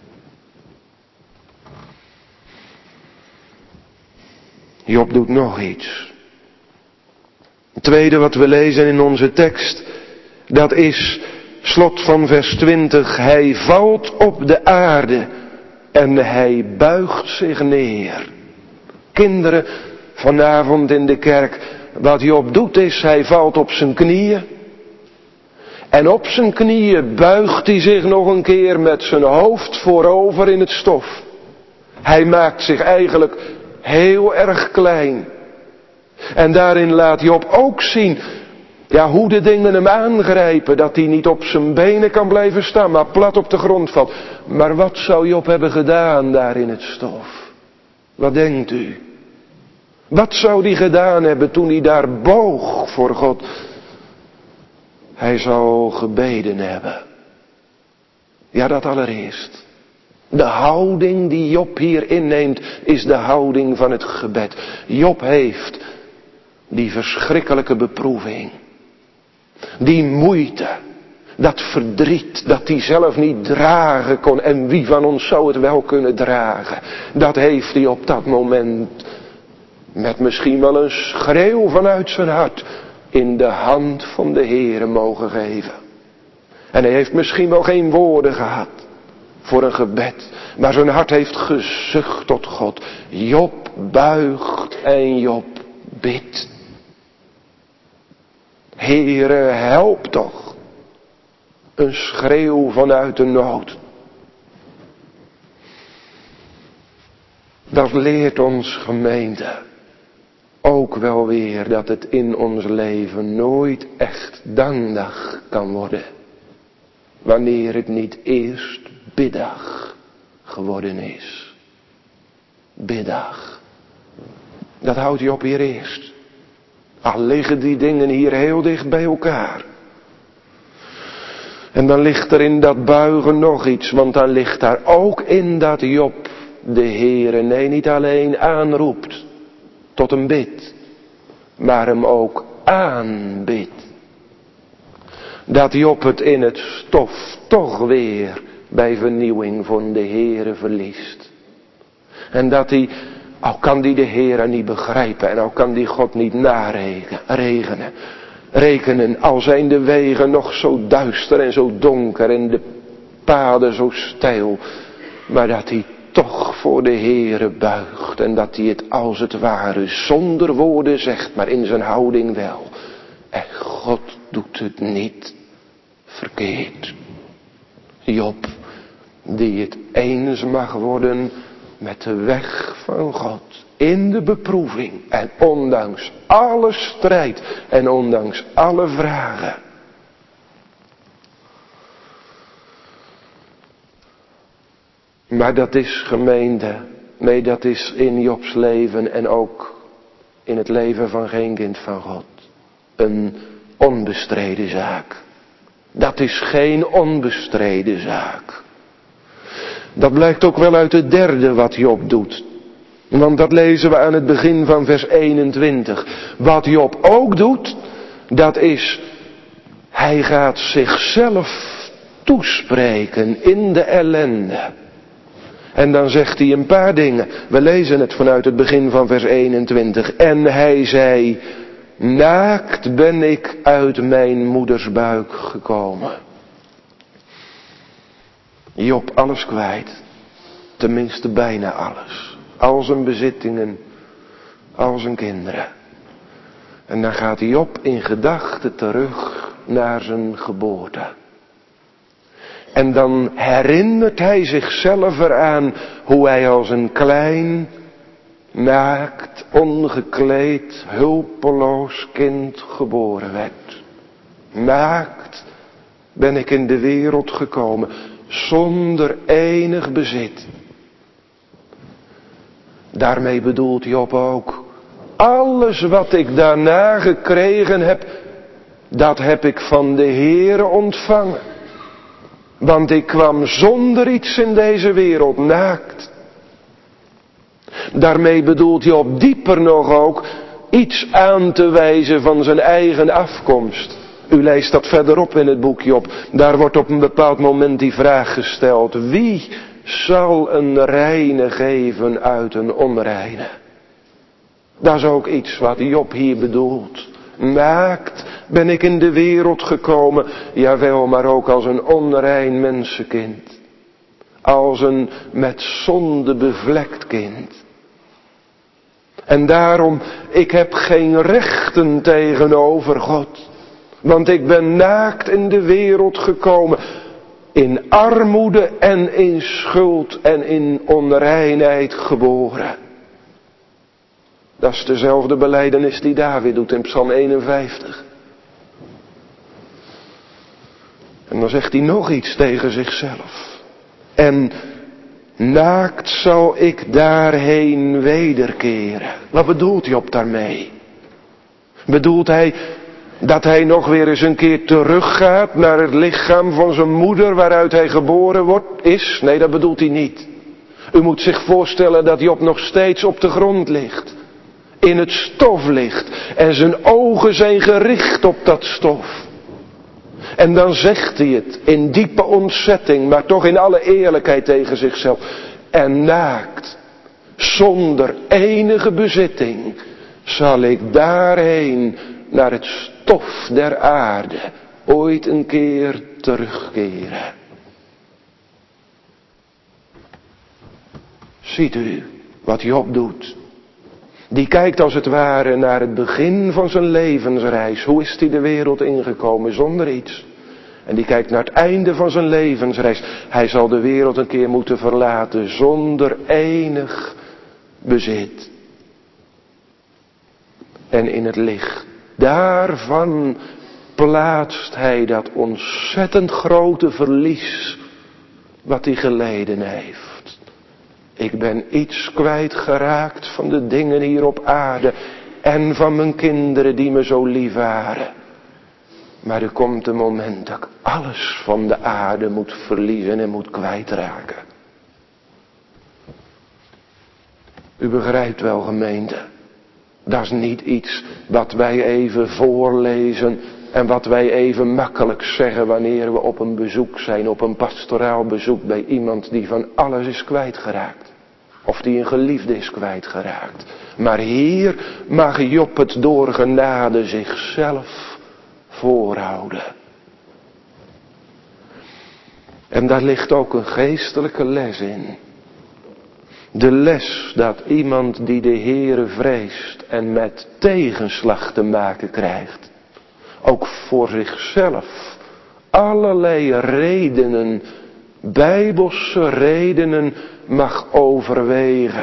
Job doet nog iets. Het tweede wat we lezen in onze tekst, dat is slot van vers twintig. Hij valt op de aarde en hij buigt zich neer. Kinderen, vanavond in de kerk, wat Job doet is, hij valt op zijn knieën. En op zijn knieën buigt hij zich nog een keer met zijn hoofd voorover in het stof. Hij maakt zich eigenlijk heel erg klein. En daarin laat Job ook zien, ja, hoe de dingen hem aangrijpen. Dat hij niet op zijn benen kan blijven staan, maar plat op de grond valt. Maar wat zou Job hebben gedaan daar in het stof? Wat denkt u? Wat zou hij gedaan hebben toen hij daar boog voor God? Hij zou gebeden hebben. Ja, dat allereerst. De houding die Job hier inneemt is de houding van het gebed. Job heeft die verschrikkelijke beproeving. Die moeite. Dat verdriet dat hij zelf niet dragen kon. En wie van ons zou het wel kunnen dragen? Dat heeft hij op dat moment met misschien wel een schreeuw vanuit zijn hart in de hand van de Heere mogen geven. En hij heeft misschien wel geen woorden gehad voor een gebed. Maar zijn hart heeft gezucht tot God. Job buigt en Job bidt. Heere, help toch. Een schreeuw vanuit de nood. Dat leert ons, gemeente, ook wel weer dat het in ons leven nooit echt dankdag kan worden. Wanneer het niet eerst biddag geworden is. Biddag. Dat houdt Job hier eerst. Al liggen die dingen hier heel dicht bij elkaar. En dan ligt er in dat buigen nog iets. Want dan ligt daar ook in dat Job de Heere, nee, niet alleen aanroept tot een bid, maar hem ook aanbidt. Dat Job het in het stof toch weer bij vernieuwing van de Heere verliest. En dat hij, al kan die de Heere niet begrijpen en al kan die God niet narekenen, rekenen, al zijn de wegen nog zo duister en zo donker en de paden zo steil, maar dat hij toch voor de Heere buigt en dat hij het als het ware zonder woorden zegt, maar in zijn houding wel. En God doet het niet verkeerd. Job, die het eens mag worden met de weg van God in de beproeving en ondanks alle strijd en ondanks alle vragen. Maar dat is, gemeente, nee, dat is in Jobs leven en ook in het leven van geen kind van God een onbestreden zaak. Dat is geen onbestreden zaak. Dat blijkt ook wel uit het derde wat Job doet. Want dat lezen we aan het begin van vers eenentwintig. Wat Job ook doet, dat is, hij gaat zichzelf toespreken in de ellende. En dan zegt hij een paar dingen. We lezen het vanuit het begin van vers eenentwintig. En hij zei, naakt ben ik uit mijn moeders buik gekomen. Job alles kwijt. Tenminste bijna alles. Al zijn bezittingen. Al zijn kinderen. En dan gaat Job in gedachten terug naar zijn geboorte. En dan herinnert hij zichzelf eraan hoe hij als een klein, naakt, ongekleed, hulpeloos kind geboren werd. Naakt ben ik in de wereld gekomen, zonder enig bezit. Daarmee bedoelt Job ook, alles wat ik daarna gekregen heb, dat heb ik van de Heere ontvangen. Want ik kwam zonder iets in deze wereld, naakt. Daarmee bedoelt Job dieper nog ook iets aan te wijzen van zijn eigen afkomst. U leest dat verderop in het boek Job. Daar wordt op een bepaald moment die vraag gesteld. Wie zal een reine geven uit een onreine? Dat is ook iets wat Job hier bedoelt. Naakt ben ik in de wereld gekomen. Jawel, maar ook als een onrein mensenkind. Als een met zonde bevlekt kind. En daarom, ik heb geen rechten tegenover God. Want ik ben naakt in de wereld gekomen. In armoede en in schuld en in onreinheid geboren. Dat is dezelfde belijdenis die David doet in Psalm eenenvijftig. En dan zegt hij nog iets tegen zichzelf. En naakt zal ik daarheen wederkeren. Wat bedoelt Job daarmee? Bedoelt hij dat hij nog weer eens een keer teruggaat naar het lichaam van zijn moeder waaruit hij geboren wordt, is? Nee, dat bedoelt hij niet. U moet zich voorstellen dat Job nog steeds op de grond ligt. In het stof ligt. En zijn ogen zijn gericht op dat stof. En dan zegt hij het in diepe ontzetting, maar toch in alle eerlijkheid tegen zichzelf. En naakt, zonder enige bezitting, zal ik daarheen naar het stof der aarde ooit een keer terugkeren. Ziet u wat Job doet? Die kijkt als het ware naar het begin van zijn levensreis. Hoe is hij de wereld ingekomen zonder iets? En die kijkt naar het einde van zijn levensreis. Hij zal de wereld een keer moeten verlaten zonder enig bezit. En in het licht daarvan plaatst hij dat ontzettend grote verlies wat hij geleden heeft. Ik ben iets kwijtgeraakt van de dingen hier op aarde en van mijn kinderen die me zo lief waren. Maar er komt een moment dat ik alles van de aarde moet verliezen en moet kwijtraken. U begrijpt wel, gemeente. Dat is niet iets wat wij even voorlezen en wat wij even makkelijk zeggen wanneer we op een bezoek zijn, op een pastoraal bezoek bij iemand die van alles is kwijtgeraakt. Of die een geliefde is kwijtgeraakt. Maar hier mag Job het door genade zichzelf voorhouden. En daar ligt ook een geestelijke les in. De les dat iemand die de Heere vreest en met tegenslag te maken krijgt, ook voor zichzelf allerlei redenen, bijbelse redenen mag overwegen.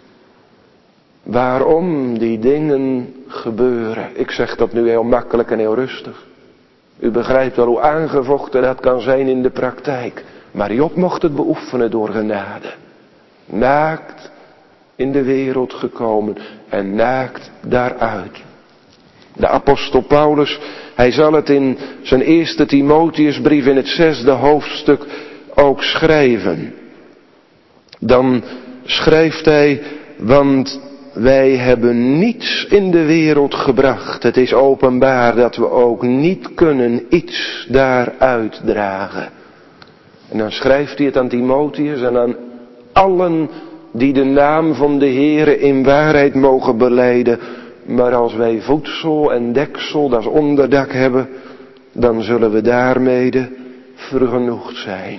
Waarom die dingen gebeuren. Ik zeg dat nu heel makkelijk en heel rustig. U begrijpt wel hoe aangevochten dat kan zijn in de praktijk. Maar Job mocht het beoefenen door genade. Naakt in de wereld gekomen en naakt daaruit. De apostel Paulus, hij zal het in zijn eerste Timotheusbrief in het zesde hoofdstuk ook schrijven. Dan schrijft hij, want wij hebben niets in de wereld gebracht. Het is openbaar dat we ook niet kunnen iets daaruit dragen. En dan schrijft hij het aan Timotheus en aan allen die de naam van de Heere in waarheid mogen belijden. Maar als wij voedsel en deksel, dat is onderdak hebben, dan zullen we daarmede vergenoegd zijn.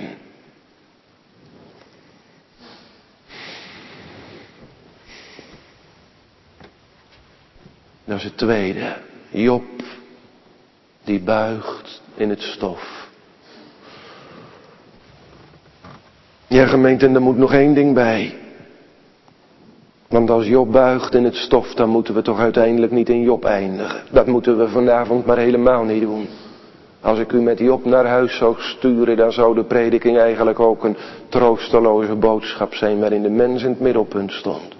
Dat is het tweede. Job, die buigt in het stof. Ja, gemeente, en er moet nog één ding bij. Want als Job buigt in het stof, dan moeten we toch uiteindelijk niet in Job eindigen. Dat moeten we vanavond maar helemaal niet doen. Als ik u met Job naar huis zou sturen, dan zou de prediking eigenlijk ook een troosteloze boodschap zijn waarin de mens in het middelpunt stond.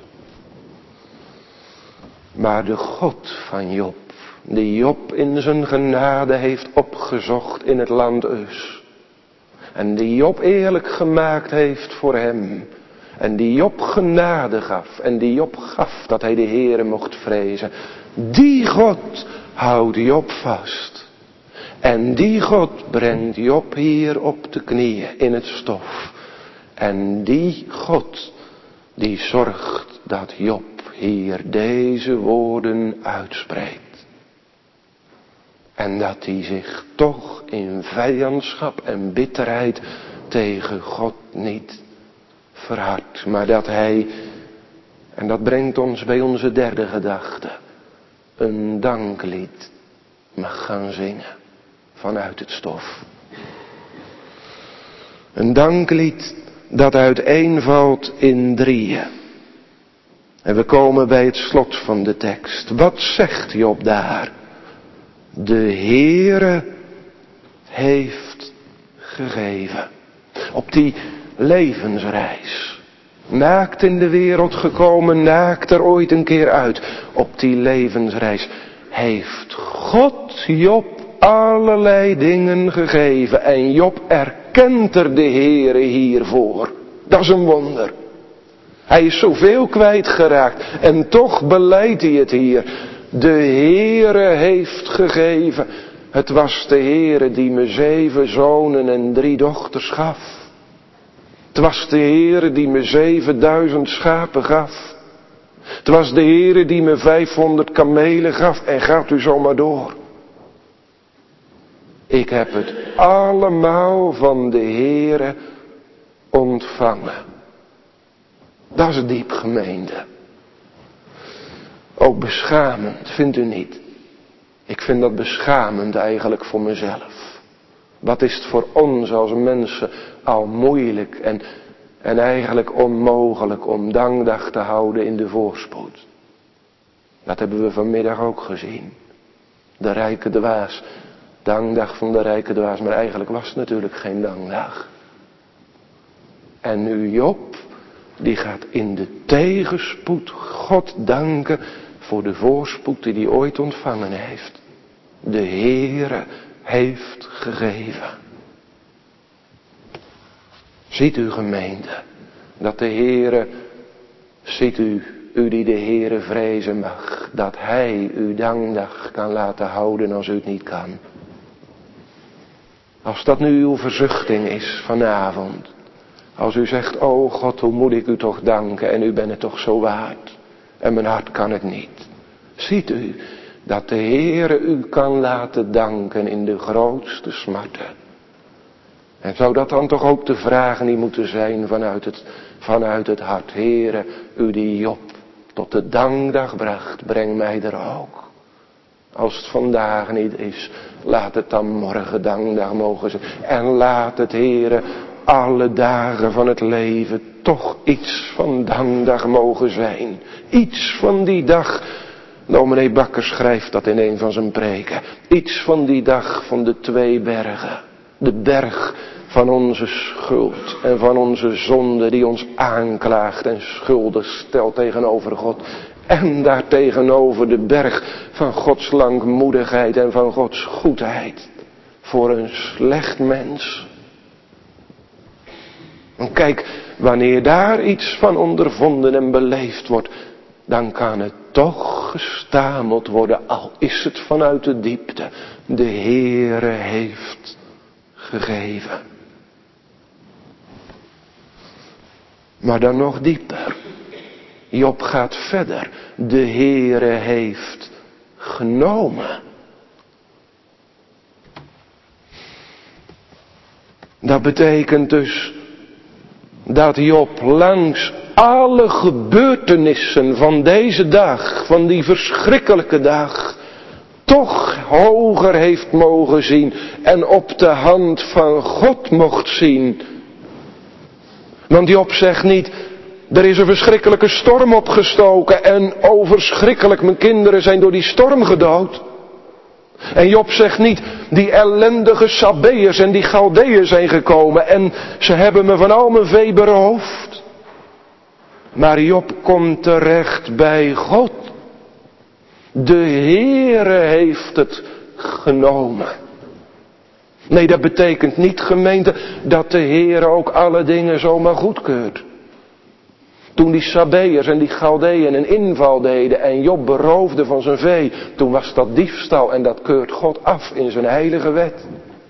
Maar de God van Job, die Job in zijn genade heeft opgezocht in het land Us. En die Job eerlijk gemaakt heeft voor hem. En die Job genade gaf. En die Job gaf dat hij de Heere mocht vrezen. Die God houdt Job vast. En die God brengt Job hier op de knieën in het stof. En die God die zorgt dat Job hier deze woorden uitspreekt. En dat hij zich toch in vijandschap en bitterheid tegen God niet verhardt. Maar dat hij, en dat brengt ons bij onze derde gedachte, een danklied mag gaan zingen vanuit het stof. Een danklied dat uiteenvalt in drieën. En we komen bij het slot van de tekst. Wat zegt Job daar? De Heere heeft gegeven. Op die levensreis. Naakt in de wereld gekomen, naakt er ooit een keer uit. Op die levensreis heeft God Job allerlei dingen gegeven. En Job erkent er de Heere hiervoor. Dat is een wonder. Hij is zoveel kwijtgeraakt en toch belijdt hij het hier. De Heere heeft gegeven. Het was de Heere die me zeven zonen en drie dochters gaf. Het was de Heere die me zevenduizend schapen gaf. Het was de Heere die me vijfhonderd kamelen gaf en gaat u zomaar door. Ik heb het allemaal van de Heere ontvangen. Dat is diep, gemeente. Ook beschamend, vindt u niet? Ik vind dat beschamend eigenlijk voor mezelf. Wat is het voor ons als mensen al moeilijk en, en eigenlijk onmogelijk om dankdag te houden in de voorspoed. Dat hebben we vanmiddag ook gezien. De rijke dwaas. Dankdag van de rijke dwaas, maar eigenlijk was het natuurlijk geen dankdag. En nu Job, die gaat in de tegenspoed God danken voor de voorspoed die hij ooit ontvangen heeft. De Heere heeft gegeven. Ziet u, gemeente, dat de Heere, ziet u, u die de Heere vrezen mag, dat Hij uw dankdag kan laten houden als u het niet kan. Als dat nu uw verzuchting is vanavond. Als u zegt, o God, hoe moet ik u toch danken en u bent het toch zo waard. En mijn hart kan het niet. Ziet u dat de Heere u kan laten danken in de grootste smarten. En zou dat dan toch ook de vraag niet moeten zijn vanuit het, vanuit het hart. Heere, u die Job tot de dankdag bracht, breng mij er ook. Als het vandaag niet is, laat het dan morgen dankdag mogen zijn. En laat het, Heere, alle dagen van het leven toch iets van dankdag mogen zijn. Iets van die dag. Dominee Bakker schrijft dat in een van zijn preken. Iets van die dag van de twee bergen. De berg van onze schuld en van onze zonde die ons aanklaagt en schuldig stelt tegenover God. En daartegenover de berg van Gods langmoedigheid en van Gods goedheid. Voor een slecht mens. En kijk, wanneer daar iets van ondervonden en beleefd wordt, dan kan het toch gestameld worden, al is het vanuit de diepte. De Heere heeft gegeven. Maar dan nog dieper. Job gaat verder. De Heere heeft genomen. Dat betekent dus dat Job langs alle gebeurtenissen van deze dag, van die verschrikkelijke dag, toch hoger heeft mogen zien en op de hand van God mocht zien. Want Job zegt niet, er is een verschrikkelijke storm opgestoken en oh verschrikkelijk, mijn kinderen zijn door die storm gedood. En Job zegt niet, die ellendige Sabeërs en die Galdeeën zijn gekomen en ze hebben me van al mijn vee beroofd. Maar Job komt terecht bij God. De Heere heeft het genomen. Nee, dat betekent niet, gemeente, dat de Heere ook alle dingen zomaar goedkeurt. Toen die Sabeërs en die Galdeën een inval deden en Job beroofde van zijn vee, toen was dat diefstal en dat keurt God af in zijn heilige wet.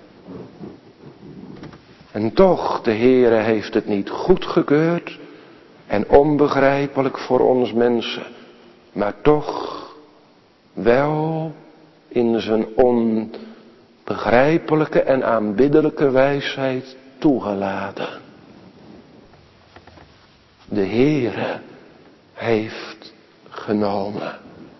En toch, de Heere heeft het niet goedgekeurd en onbegrijpelijk voor ons mensen, maar toch wel in zijn onbegrijpelijke en aanbiddelijke wijsheid toegelaten. De Heere heeft genomen.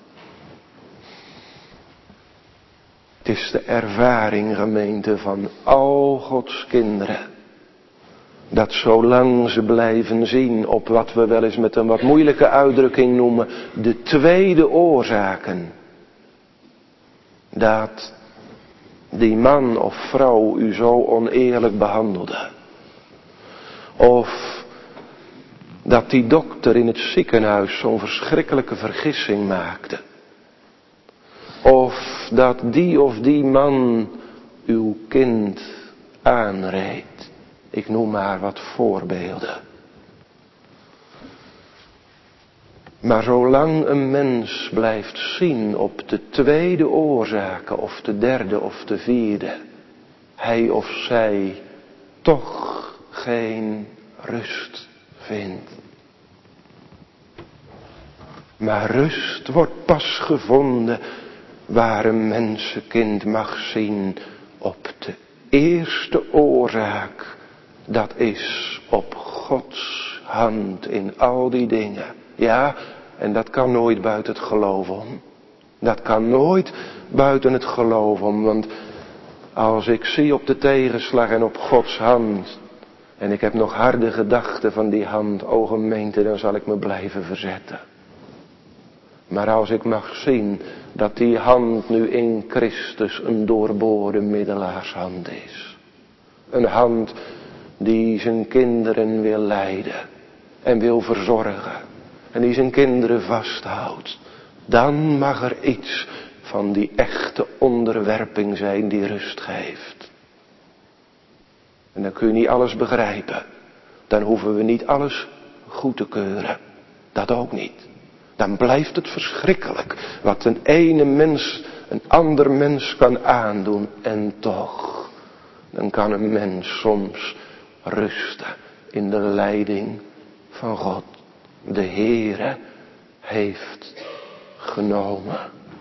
Het is de ervaring, gemeente, van al Gods kinderen. Dat zolang ze blijven zien op wat we wel eens met een wat moeilijke uitdrukking noemen, de tweede oorzaken. Dat die man of vrouw u zo oneerlijk behandelde. Of dat die dokter in het ziekenhuis zo'n verschrikkelijke vergissing maakte. Of dat die of die man uw kind aanreed. Ik noem maar wat voorbeelden. Maar zolang een mens blijft zien op de tweede oorzaken of de derde of de vierde, hij of zij toch geen rust vindt. Maar rust wordt pas gevonden waar een mensenkind mag zien op de eerste oorzaak. Dat is op Gods hand in al die dingen. Ja, en dat kan nooit buiten het geloof om. Dat kan nooit buiten het geloof om. Want als ik zie op de tegenslag en op Gods hand, en ik heb nog harde gedachten van die hand, o gemeente, dan zal ik me blijven verzetten. Maar als ik mag zien dat die hand nu in Christus een doorboorde middelaarshand is. Een hand die zijn kinderen wil leiden en wil verzorgen. En die zijn kinderen vasthoudt. Dan mag er iets van die echte onderwerping zijn die rust geeft. En dan kun je niet alles begrijpen. Dan hoeven we niet alles goed te keuren. Dat ook niet. Dan blijft het verschrikkelijk wat een ene mens een ander mens kan aandoen. En toch, dan kan een mens soms rusten in de leiding van God. De Heere heeft genomen.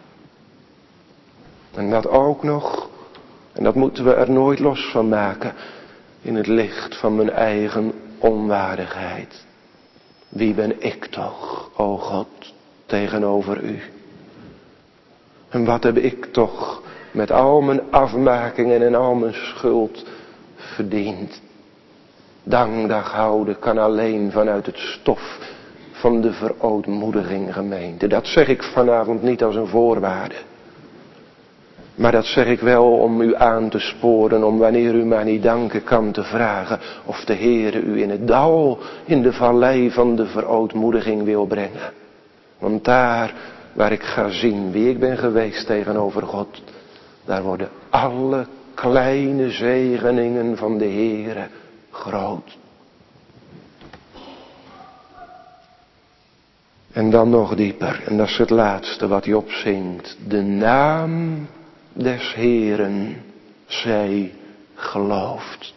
En dat ook nog, en dat moeten we er nooit los van maken, in het licht van mijn eigen onwaardigheid. Wie ben ik toch, o God, tegenover u? En wat heb ik toch met al mijn afmakingen en al mijn schuld verdiend? Dankdag houden kan alleen vanuit het stof van de verootmoediging, gemeente. Dat zeg ik vanavond niet als een voorwaarde. Maar dat zeg ik wel om u aan te sporen, om wanneer u maar niet danken kan te vragen of de Heere u in het dal, in de vallei van de verootmoediging wil brengen. Want daar waar ik ga zien wie ik ben geweest tegenover God, daar worden alle kleine zegeningen van de Heere groot. En dan nog dieper, en dat is het laatste wat Job zingt. De naam des Heeren zij gelooft.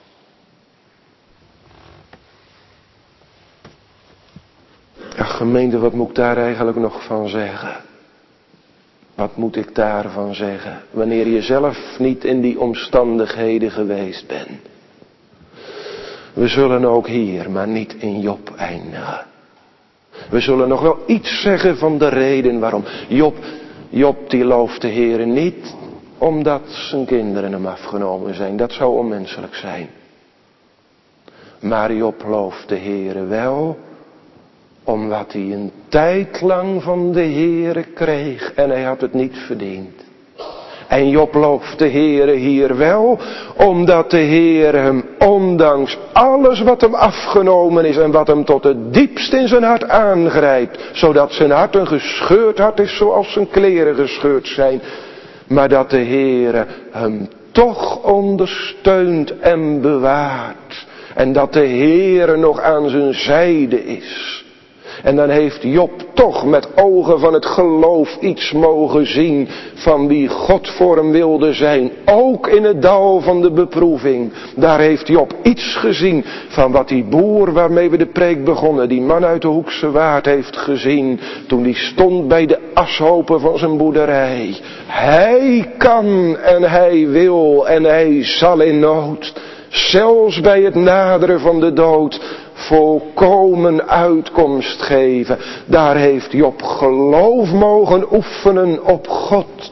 Ja, gemeente, wat moet ik daar eigenlijk nog van zeggen? Wat moet ik daarvan zeggen? Wanneer je zelf niet in die omstandigheden geweest bent. We zullen ook hier, maar niet in Job eindigen. We zullen nog wel iets zeggen van de reden waarom. Job, Job die looft de Heere niet omdat zijn kinderen hem afgenomen zijn. Dat zou onmenselijk zijn. Maar Job looft de Heere wel omdat hij een tijd lang van de Heere kreeg en hij had het niet verdiend. En Job looft de Heere hier wel, omdat de Heere hem ondanks alles wat hem afgenomen is en wat hem tot het diepst in zijn hart aangrijpt, zodat zijn hart een gescheurd hart is zoals zijn kleren gescheurd zijn, maar dat de Heere hem toch ondersteunt en bewaart en dat de Heere nog aan zijn zijde is. En dan heeft Job toch met ogen van het geloof iets mogen zien van wie God voor hem wilde zijn. Ook in het dal van de beproeving. Daar heeft Job iets gezien van wat die boer waarmee we de preek begonnen, die man uit de Hoekse Waard heeft gezien. Toen die stond bij de ashopen van zijn boerderij. Hij kan en hij wil en hij zal in nood. Zelfs bij het naderen van de dood volkomen uitkomst geven. Daar heeft Job geloof mogen oefenen op God.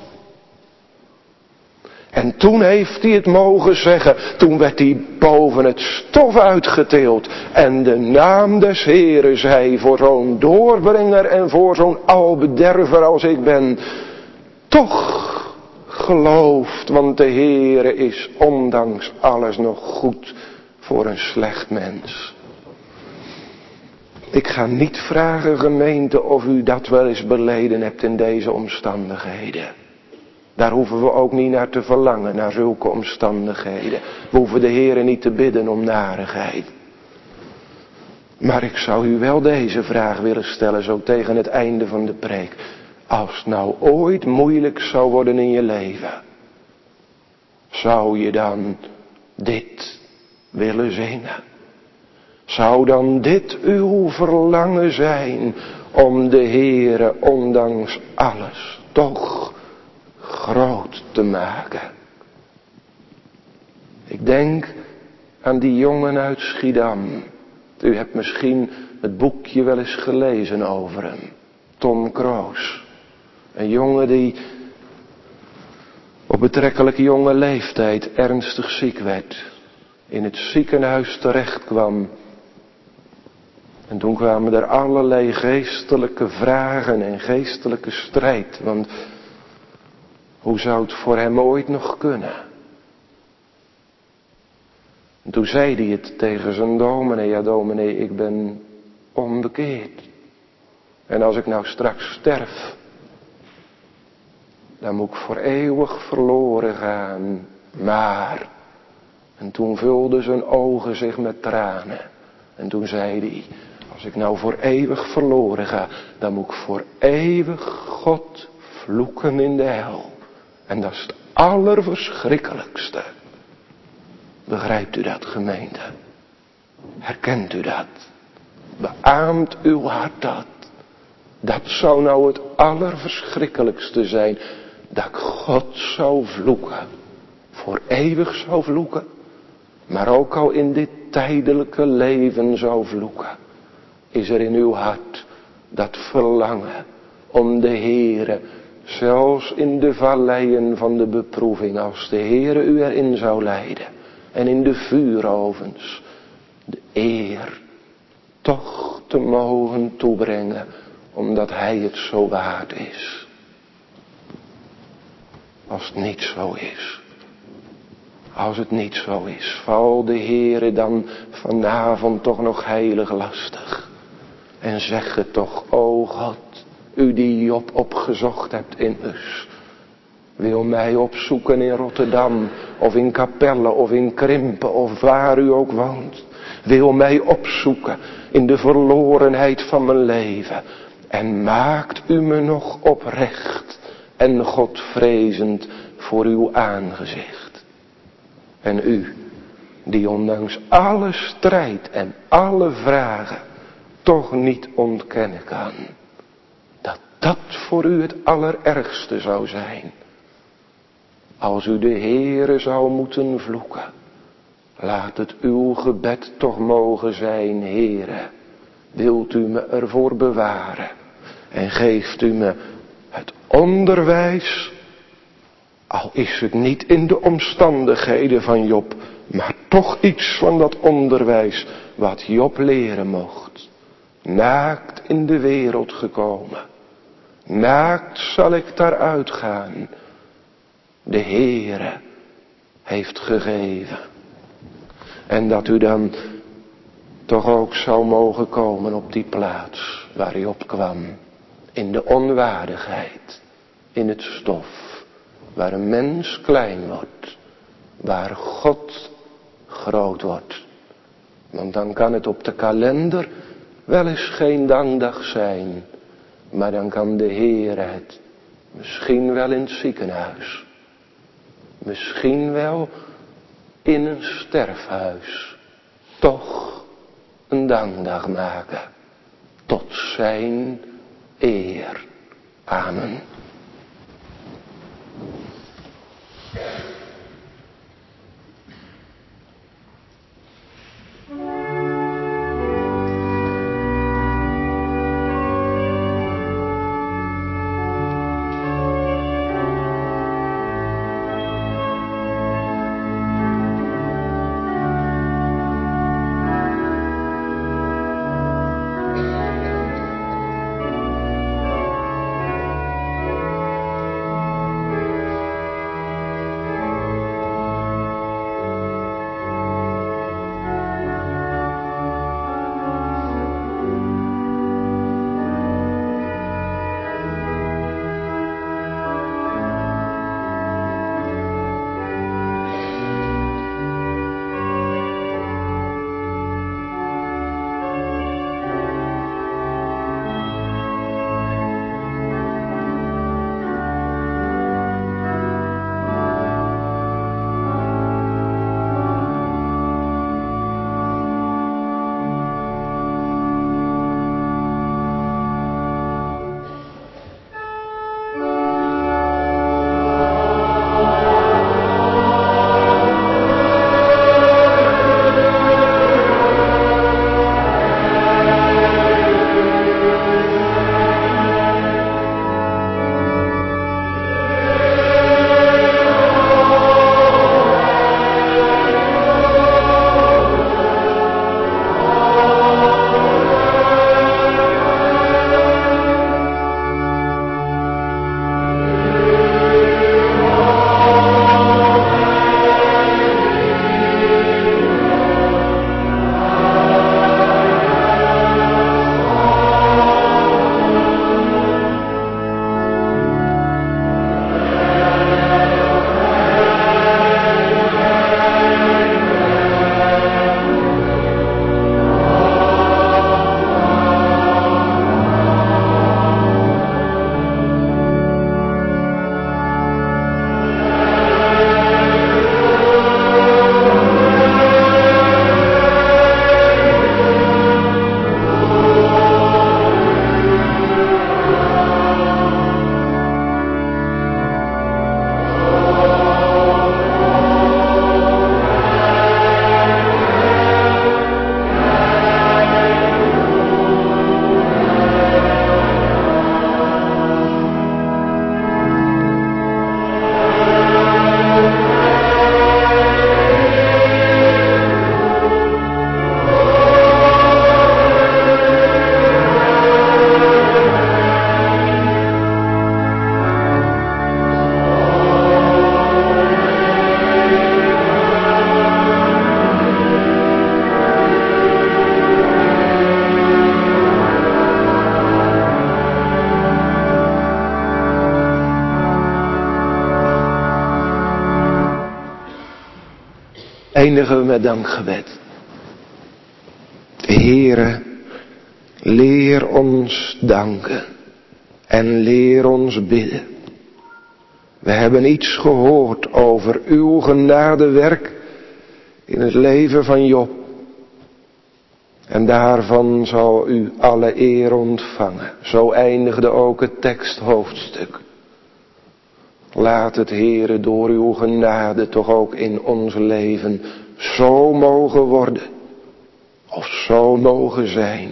En toen heeft hij het mogen zeggen. Toen werd hij boven het stof uitgetild. En de naam des Heeren zei voor zo'n doorbrenger en voor zo'n albederver als ik ben. Toch gelooft, want de Heere is ondanks alles nog goed voor een slecht mens. Ik ga niet vragen, gemeente, of u dat wel eens beleden hebt in deze omstandigheden. Daar hoeven we ook niet naar te verlangen, naar zulke omstandigheden. We hoeven de Heere niet te bidden om narigheid. Maar ik zou u wel deze vraag willen stellen, zo tegen het einde van de preek. Als het nou ooit moeilijk zou worden in je leven, zou je dan dit willen zingen? Zou dan dit uw verlangen zijn om de Heere ondanks alles toch groot te maken? Ik denk aan die jongen uit Schiedam. U hebt misschien het boekje wel eens gelezen over hem. Tom Kroos. Een jongen die op betrekkelijk jonge leeftijd ernstig ziek werd. In het ziekenhuis terecht kwam. En toen kwamen er allerlei geestelijke vragen en geestelijke strijd. Want hoe zou het voor hem ooit nog kunnen? En toen zei hij het tegen zijn dominee. Ja, dominee, ik ben onbekeerd. En als ik nou straks sterf, dan moet ik voor eeuwig verloren gaan. Maar, en toen vulden zijn ogen zich met tranen. En toen zei hij, als ik nou voor eeuwig verloren ga, dan moet ik voor eeuwig God vloeken in de hel. En dat is het allerverschrikkelijkste. Begrijpt u dat, gemeente? Herkent u dat? Beaamt uw hart dat? Dat zou nou het allerverschrikkelijkste zijn. Dat ik God zou vloeken. Voor eeuwig zou vloeken. Maar ook al in dit tijdelijke leven zou vloeken. Is er in uw hart dat verlangen om de Heere, zelfs in de valleien van de beproeving, als de Heere u erin zou leiden. En in de vuurovens de eer toch te mogen toebrengen. Omdat hij het zo waard is. Als het niet zo is. Als het niet zo is. Val de Heere dan vanavond toch nog heilig lastig. En zeg het toch, o God. U die Job opgezocht hebt in Us. Wil mij opzoeken in Rotterdam. Of in Capelle of in Krimpen. Of waar u ook woont. Wil mij opzoeken in de verlorenheid van mijn leven. En maakt u me nog oprecht en Godvrezend voor uw aangezicht. En u, die ondanks alle strijd en alle vragen toch niet ontkennen kan. Dat dat voor u het allerergste zou zijn. Als u de Heere zou moeten vloeken. Laat het uw gebed toch mogen zijn, Heere. Wilt u me ervoor bewaren. En geeft u me het onderwijs. Al is het niet in de omstandigheden van Job. Maar toch iets van dat onderwijs wat Job leren mocht. Naakt in de wereld gekomen. Naakt zal ik daaruit gaan. De Heere heeft gegeven. En dat u dan toch ook zou mogen komen op die plaats waar u op kwam. In de onwaardigheid. In het stof. Waar een mens klein wordt. Waar God groot wordt. Want dan kan het op de kalender wel eens geen dankdag zijn, maar dan kan de Heer het misschien wel in het ziekenhuis. Misschien wel in een sterfhuis. Toch een dankdag maken. Tot zijn eer. Amen. Eindigen we met dankgebed. Heere, leer ons danken en leer ons bidden. We hebben iets gehoord over uw genadewerk in het leven van Job. En daarvan zal u alle eer ontvangen. Zo eindigde ook het teksthoofdstuk. Laat het, Heere, door uw genade toch ook in ons leven zo mogen worden. Of zo mogen zijn.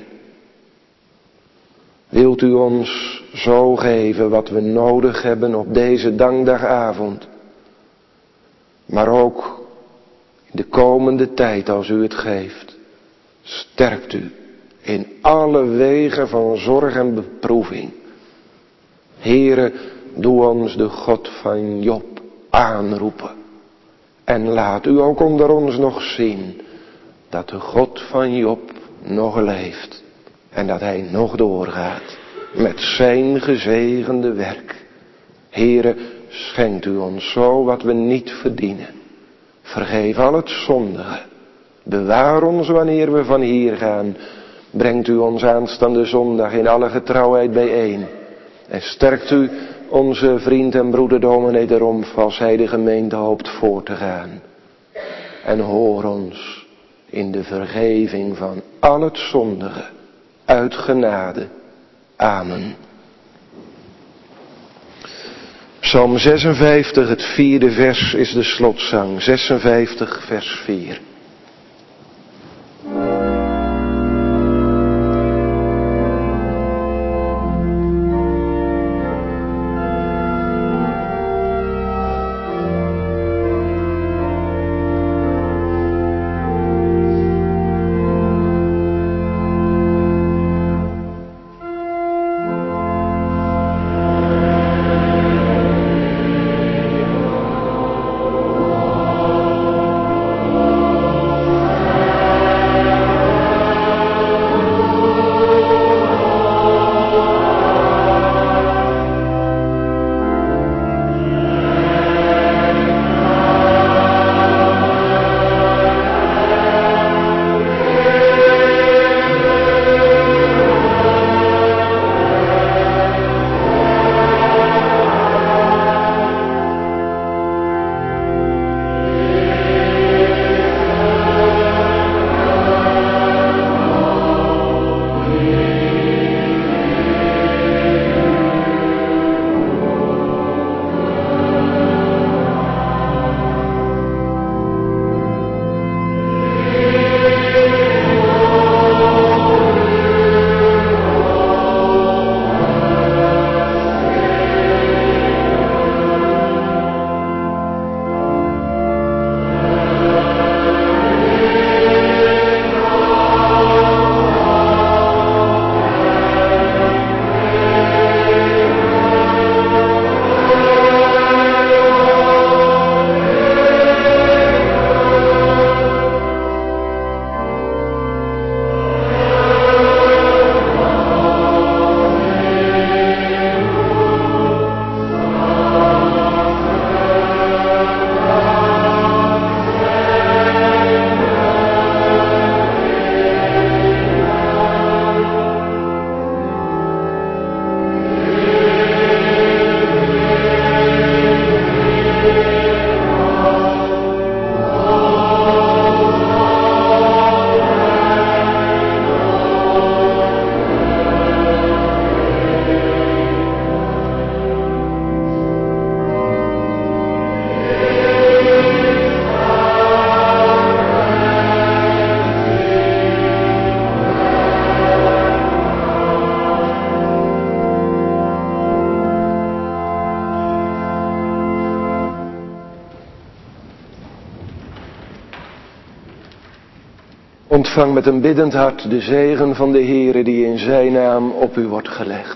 Wilt u ons zo geven wat we nodig hebben op deze dankdagavond. Maar ook in de komende tijd als u het geeft. Sterkt u in alle wegen van zorg en beproeving. Heere, doe ons de God van Job aanroepen. En laat u ook onder ons nog zien dat de God van Job nog leeft. En dat hij nog doorgaat met zijn gezegende werk. Heere, schenkt u ons zo wat we niet verdienen. Vergeef al het zondige. Bewaar ons wanneer we van hier gaan. brengt u ons aanstaande zondag in alle getrouwheid bijeen. En sterkt u onze vriend en broeder dominee de Rompf als hij de gemeente hoopt voor te gaan. En hoor ons in de vergeving van al het zondige uit genade. Amen. Psalm zesenvijftig, het vierde vers is de slotzang. zesenvijftig, vers vier. Ontvang met een biddend hart de zegen van de Heere die in zijn naam op u wordt gelegd.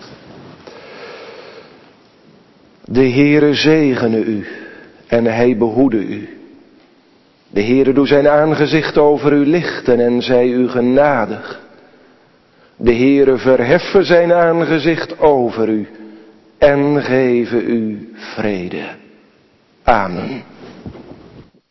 De Heere zegene u en hij behoede u. De Heere doe zijn aangezicht over u lichten en zij u genadig. De Heere verheffe zijn aangezicht over u en geven u vrede. Amen.